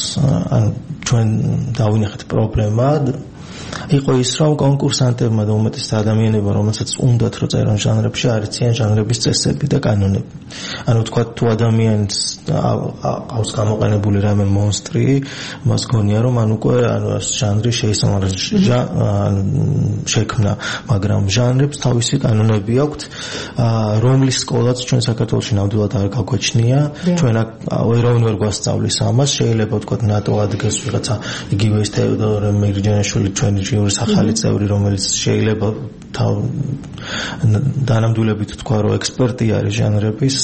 ჩვენ დავინახეთ პრობლემა, იყო ის, რომ კონკურსანტებმა და უმეტეს ადამიანებმა, რომელსაც უნდათ რომ წერონ ჟანრებში, არ იციან ჟანრების წესები და კანონები. ანუ ვთქვათ, თუ ადამიანს აქვს გამოყენებული რამე მონსტრი, მას გონია რომ ან უკვე ჟანრი შეისწავლა შექმნა, მაგრამ ჟანრებს თავისი კანონები აქვთ, რომლის სკოლაც ჩვენ საქართველოში ნამდვილად არ გაგვაჩნია. ჩვენ ვერავინ ვერ გვასწავლის ამას. შეიძლება ვთქვათ, ნატო ადგეს ვიღაცა იგივე ის თეოდორე მირიჯანიშვილი ჩვენი ჟიურის ახალი წევრი, რომელიც შეიძლება დანამდვილებით თქვა, რომ ექსპერტი არის ჟანრების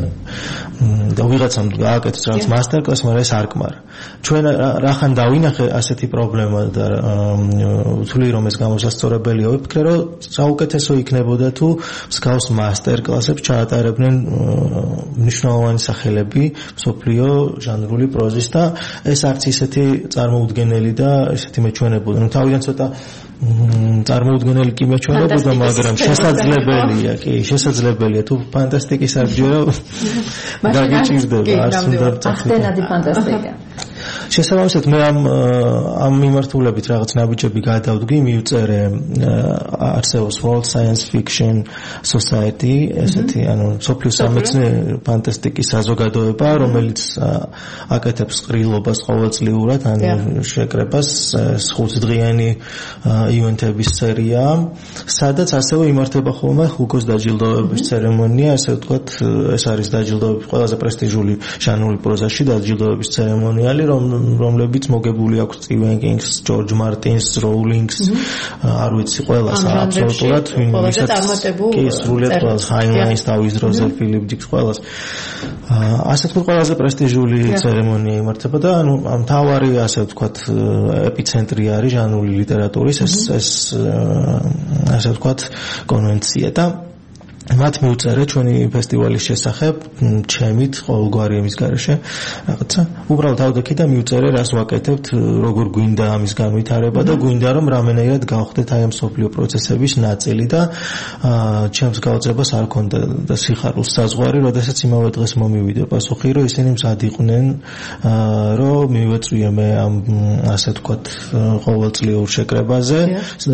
და ვიღაცამ გააკეთოს რაღაც მასტერკლასი, მაგრამ ეს არ კმარა. ჩვენ რახან დავინახე ასეთი პრობლემა და ვთვლი, რომ ეს გამოსასწორებელია, ვიფიქრე, რომ საუკეთესო იქნებოდა თუ მსგავს მასტერკლასებს ჩაატარებდნენ მნიშვნელოვანი სახელები მსოფლიო ჟანრული პროზის და ეს არც ისეთი წარმოუდგენელი და ესეთი მეჩვენებოდა. ნუ თავიდან ცოტა წარმოუდგენელი კი მეჩვენებოდა, მაგრამ შესაძლებელია, კი, შესაძლებელია. თუ ფანტასტიკის არ ჯერო დაგიჭირდება, არც უნდა ახტენადი ფანტასტიკა. შესაბამისად მე ამ მიმართულებით რაღაც ნაბიჯები გადავდგი, მივწერე არსებობს World Science Fiction Society, ესეთი ანუ სოფლიო სამეცნიერო ფანტასტიკის საზოგადოება, რომელიც აკეთებს ყრილობას ყოველწლიურად, ანუ შეკრებას, 5-დღიანი ივენთების სერია, სადაც ასევე იმართება ხოლმე ჰუგოს დაჯილდოების ცერემონია, ასე ვთქვათ, ეს არის დაჯილდოების ყველაზე პრესტიჟული ჟანრული პროზაში დაჯილდოების ცერემონიალი, რომლებიც მოგებული აქვს სტივენ კინგს, ჯორჯ მარტინს, როულინგს, არ ვიცი, ყველას აბსოლუტურად, ვისაც კი სრულიად ყველას, ჰაინლაინს, დავის დროზე, ფილიპ დიქს, ყველას. ასე ვთქვათ, ყველაზე პრესტიჟული ცერემონია იმართება და ანუ მთავარი, ასე ვთქვათ, ეპიცენტრი არის ჟანრული ლიტერატურის ეს ასე ვთქვათ, კონვენცია და მათ მივწერე ჩვენი ფესტივალის შესახებ, ჩემით ყოველგვარი ამის გარეშე რაღაცა. უბრალოდ დავდექი და მივწერე, რას ვაკეთებთ, როგორ გვინდა ამის განვითარება და გვინდა რომ რამენერად გავხდეთ აი ამ სოფლიო პროცესების ნაწილი და ჩემს გაუწებას არ ქონდა და სიხარულს საზღვარი, როდესაც იმავე დღეს მომივიდა პასუხი, რომ ისინი მზად იყვნენ, რომ მივეწვიე მე ამ ასე ვთქვათ ყოველწლიურ შეკრებაზე,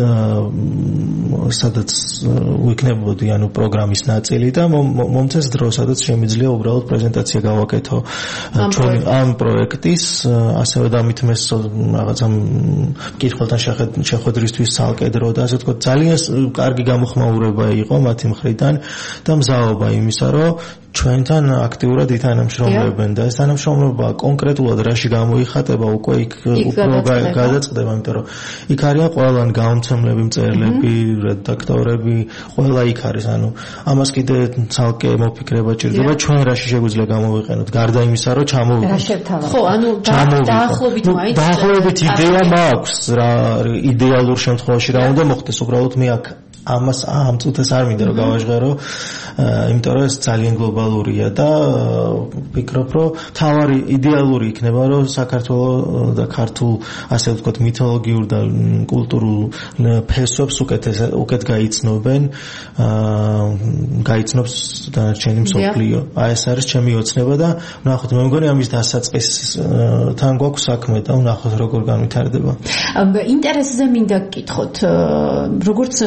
სადაც ვიქნებოდი ანუ პროგრამა ამის ნაწილი და მომწეს დრო, სადაც შემიძლია უბრალოდ პრეზენტაცია გავაკეთო ჩვენი ამ პროექტის, ასევე დამითმეს რაღაცა მკითხველთან შეხვედრისთვის ცალკედრო და ასე ვთქვათ, ძალიან კარგი გამოხმაურება იყო მათი მხრიდან და მზაობა იმისა, რომ ჩვენთან აქტიურად ითანამშრომლებენ და ეს თანამშრომლობა კონკრეტულად რაში გამოიხატება უკვე იქ უფრო გადაწყდება, იმიტომ რომ იქ არიან ყველანი გამომცემლები, მწერლები, რედაქტორები, ყველა იქ არის, ანუ ამას კიდე ცალკე მოფიქრება ჭირდება, ჩვენ რაში შეგვიძლია გამოვიყენოთ, გარდა იმისა, რომ ჩამოვიყენოთ. ხო, ანუ დაახლოებით მაინც დაახლოებით იდეა მაქვს, რა იდეალურ შემთხვევაში რა უნდა მოხდეს, უბრალოდ მე აქ ამას ამ წუთას არ მინდა რომ გავაჟღერო, იმიტომ რომ ეს ძალიან გლობალურია და ვფიქრობ, რომ თავარი იდეალური იქნება, რომ საქართველოს და ქართულ ასე ვთქვათ მითოლოგიურ და კულტურულ ფესვებს უკეთ გაიცნობენ, გაიცნობს დანარჩენი მსოფლიო. აი ეს არის ჩემი ოცნება და ვნახოთ, მე მგონი ამის დასაწყისთან გვაქვს საქმე და ვნახოთ როგორ განვითარდება. ინტერესზე მინდა გკითხოთ, როგორც მკითხვა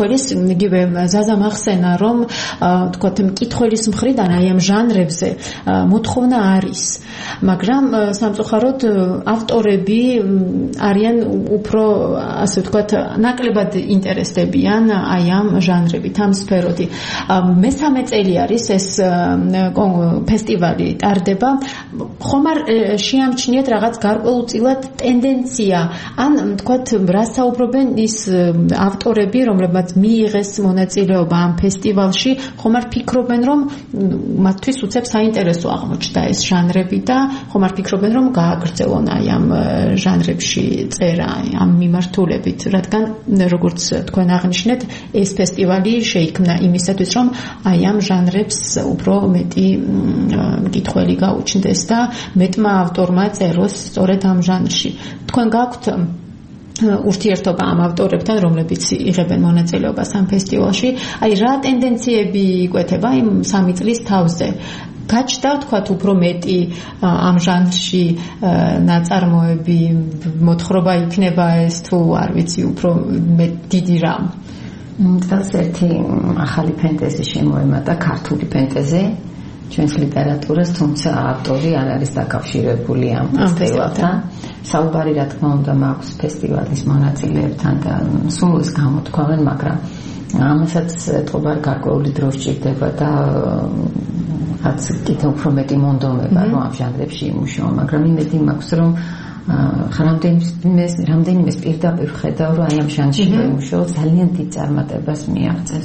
მკითხველის იგივე ზაზა მახსენა რომ თქვათ მკითხველის მხრიდან აი ამ ჟანრებზე მოთხოვნა არის, მაგრამ სამწუხაროდ ავტორები არიან უფრო ასე ვთქვათ ნაკლებად ინტერესდებიან აი ამ ჟანრებით, ამ სფეროთი. მესამე წელი არის ეს ფესტივალი ტარდება. ხომ არ შეამჩნიეთ რაღაც გარკვეულწილად ტენდენცია, ან თქვათ რა საუბრობენ ის ავტორები, რომლებმაც მიიღეს მონაწილეობა ამ ფესტივალში, ხომ არ ფიქრობენ რომ მათთვის უცებ საინტერესო აღმოჩნდა ეს ჟანრები და ხომ არ ფიქრობენ რომ გააგრძელონ აი ამ ჟანრებში წერა ამ მიმართულებით, რადგან როგორც თქვენ აღნიშნეთ, ეს ფესტივალი შეიქმნა იმისათვის, რომ აი ამ ჟანრებს უფრო მეტი მკითხველი გაუჩნდეს და მეტმა ავტორმა წეროს სწორედ ამ ჟანრში. თქვენ გაქვთ ურთიერთობა ამ ავტორებთან, რომლებიც იღებენ მონაწილეობას ამ ფესტივალში, აი რა ტენდენციები იკვეთება იმ 3 წლის თავზე? გაჩნდა თქვათ უფრო მეტი ამ ჟანრში ნაწარმოები, მოთხრობა იქნება ეს თუ არ ვიცი, უფრო დიდი რამ? წელს ერთი ახალი ფენტეზი შემოემატა, ქართული ფენტეზი ჩვენს ლიტერატურას, თუმცა ავტორი არ არის დაკავშირებული ამ ფესტივალთან. საუბარი რა თქმა უნდა მაქვს ფესტივალის მონაწილეებთან და სულ ეს გამოთქვამენ, მაგრამ ამასაც ეთყობა გარკვეული დრო სჭირდება და რაც კიდევ უფრო მეტი მონდომება რომ ამ ჟანრებში იმუშავა, მაგრამ იმედი მაქვს რომ რამდენიმე პირდაპირ ხედავ რომ აი ამ ჟანრში იმუშავა ძალიან დიდ წარმატებას მიაღწევს.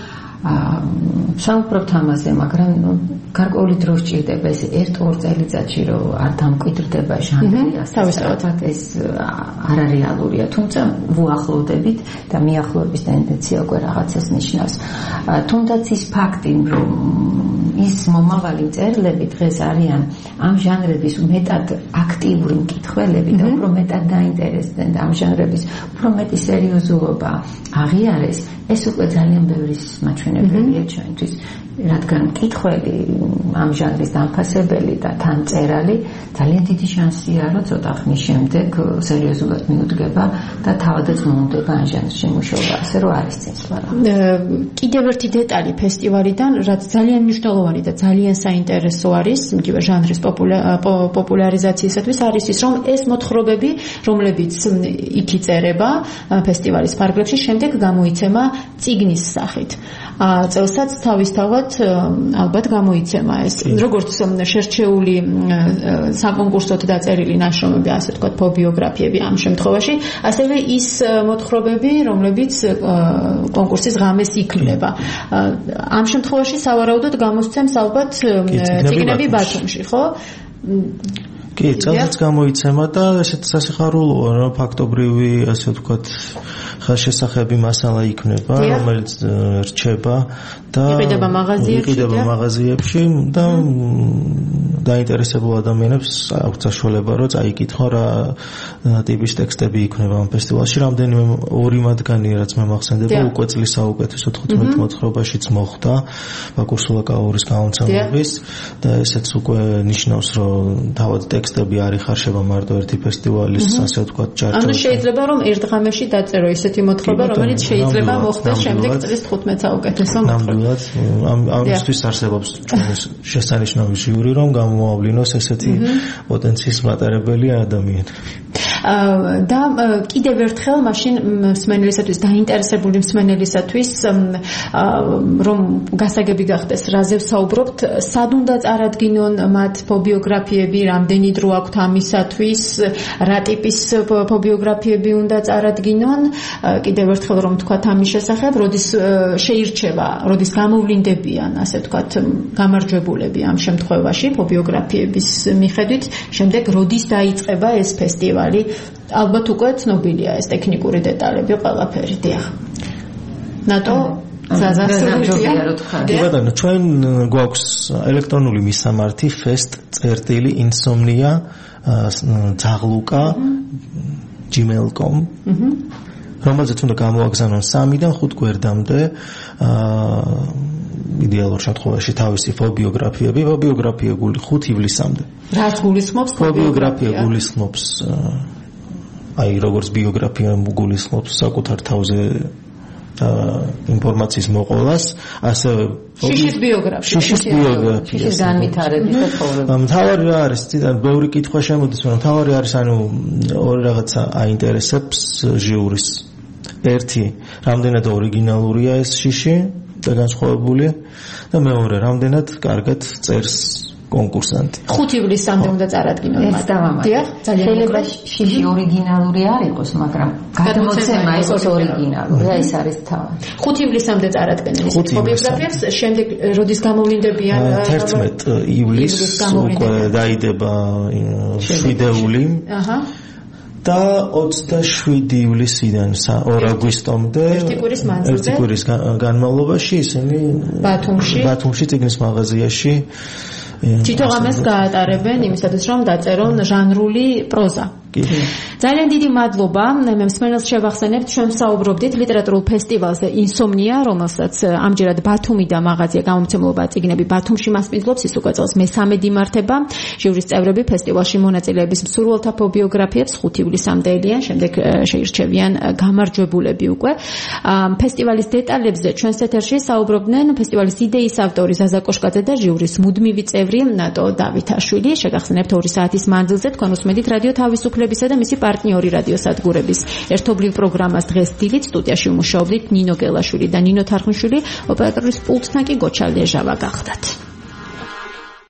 საუბრობთ ამაზე, მაგრამ გარკვეული დრო სჭირდება ეს 1-2 წელიწადში რომ არ დამკვიდრდება ჟანრი, თავისთავად ეს არარეალურია, თუმცა ვუახლოვდებით და მიახლოების ტენდენცია უკვე რაღაცას ნიშნავს. თუნდაც ის ფაქტი, რომ ის მომავალი მწერლები დღეს არიან ამ ჟანრების მეტად აქტიური მკითხველები და უფრო მეტად დაინტერესდნენ და ამ ჟანრების უფრო მეტი სერიოზულობა აღიარეს, ეს უკვე ძალიან ბევრის მაჩვენებელია ჩვენთვის, რადგან მკითხველი ამ ჟანრის დამფასებელი და თან წერალი ძალიან დიდი შანსია, რომ ცოტა ხნის შემდეგ სერიოზულად მიუდგება და თავადაც მოუნდება ამ ჟანრში მუშაობა, ასე რომ არის წინსვლა. კიდევ ერთი დეტალი ფესტივალიდან, რაც ძალიან მნიშვნელოვანი და ძალიან საინტერესო არის იგივე ჟანრის პოპულარიზაციისათვის, არის ის, რომ ეს მოთხრობები, რომლებიც იქ იწერება ფესტივალის ფარგლებში, შემდეგ გამოიცემა წიგნის სახით. წელსაც თავისთავად ალბათ გამოიცემა ეს, როგორც შერჩეული საკონკურსოდ დაწერილი ნაშრომები, ასე ვთქვათ, ფობიოგრაფიები ამ შემთხვევაში, ასევე ის მოთხრობები, რომლებიც კონკურსის ღამეს იქმნება. ამ შემთხვევაში სავარაუდოდ გამოსცემს ალბათ წიგნები ბათუმში, ხო? კი, წელსაც გამოიცემა და ესეც სასიხარულოა, რომ ფაქტობრივი, ასე ვთქვათ, ხელშესახები მასალა იქნება, რომელიც რჩება და იყიდება მაღაზიებში და დაინტერესებულ ადამიანებს აქვს საშუალება, რომ წაიკითხონ რა ტიპის ტექსტები იქნება ამ ფესტივალში. რამდენიმე 2 მათგანი, რაც მე მახსენდება, უკვე წლის საუკეთესო 15 მოთხრობაშიც მოხვდა ბაკურ სულაკაურის გამომცემლობის და ესეც უკვე ნიშნავს, რომ თავად ტექსტები არ იხარშება მარტო ერთი ფესტივალის, ასე ვთქვათ, ჭარჭელში. ანუ შეიძლება რომ ერთ ღამეში დაწერო ისეთი მოთხრობა, რომელიც შეიძლება მოხდეს შემდეგ წლის 15 საუკეთესო მოთხრობა. ამისთვის არსებობს შესანიშნავი ჟიური, რომ გამოავლინოს ესეთი პოტენციის მატარებელი ადამიანები. და კიდევ ერთხელ მაშინ მსმენელისათვის, დაინტერესებული მსმენელისათვის, რომ გასაგები გახდეს, რაზე ვსაუბრობთ, სად უნდა წარადგინონ მათ ფობიოგრაფიები, რამდენი დრო აქვთ ამისათვის, რა ტიპის ფობიოგრაფიები უნდა წარადგინონ, კიდევ ერთხელ რომ თქვათ ამის შესახებ, როდის შეირჩება, როდის გამოვლინდებიან, ასე ვთქვათ, გამარჯვებულები ამ შემთხვევაში ფობიოგრაფიების მიხედვით, შემდეგ როდის დაიწყება ეს ფესტივალი. ალბათ უკვე ცნობილია ეს ტექნიკური დეტალები ყველაფერი. დიახ. ნატო ბატონო, ჩვენ გვაქვს ელექტრონული მისამართი fest.insomnia @gmail.com რომელზეც უნდა გამოვაგზავნონ 3-დან 5 გვერდამდე იდეალურ შემთხვევაში თავისი ფობიოგრაფიები, ფობიოგრაფია 5 ივლისამდე. რაც გულისხმობს ფობიოგრაფია გულისხმობს აი როგორც ბიოგრაფია გულისხმობს საკუთარ თავზე ინფორმაციის მოყოლას, ასევე შიშის ბიოგრაფია. შიშის განვითარების და ცხოვრების. მთავარი რა არის? ციდან ბევრი კითხვა შემოდის, მაგრამ მთავარი არის ანუ ორი რაღაცა აინტერესებს ჟიურის. ერთი, რამდენად ორიგინალურია ეს შიში და განსხვავებული და მეორე, რამდენად კარგად წერს კონკურსანტი. 5 ივლისამდე უნდა წარადგინონ მათ. დიახ, ძალიან შეიძლება შიში ორიგინალური არ იყოს, მაგრამ გადმოცემა იყოს ორიგინალური, ეს არის თავი. 5 ივლისამდე წარადგენენ ის ბიოგრაფიებს, შემდეგ როდის გამოვლინდებიან? 11 ივლისს უკვე დაიდება შვიდეული. აჰა. და 27 ივლისიდან 2 აგვისტომდე ერთი კვირის განმავლობაში ისინი ბათუმში წიგნის მაღაზიაში თითო ღამეს გაატარებენ იმისათვის რომ დაწერონ ჟანრული პროზა. ძალიან დიდი მადლობა. მე მსმენელს შევახსენებთ, ჩვენ საუბრობდით ლიტერატურულ ფესტივალზე ინსომნია, რომელსაც ამჯერად ბათუმი და მაღაზია გამომცემლობა წიგნები ბათუმში მასპინძლობს, ის უკვე წელს მე-3 იმართება. ჟიურის წევრები ფესტივალში მონაწილეების მსურველთა ბიოგრაფიებს 5 ივლისამდე ელიან, შემდეგ შეირჩევიან გამარჯვებულები უკვე. ფესტივალის დეტალებზე ჩვენს ეთერში საუბრობდნენ ფესტივალის იდეის ავტორი ზაზა კოშკაძე და ჟიურის მუდმივი წევრი ნატო დავითაშვილი. შეგახსენებთ 2 საათის მანძილზე თქვენ უსმენთ რადიო თავისუფლებისა და მისი პარტნიორი რადიოსადგურების ერთობლივ პროგრამას დღეს დილით სტუდიაში მუშაობდით ნინო გელაშვილი და ნინო თარხნიშვილი, ოპერატორის პულტთან კი გოჩა ლეჟავა გახდათ.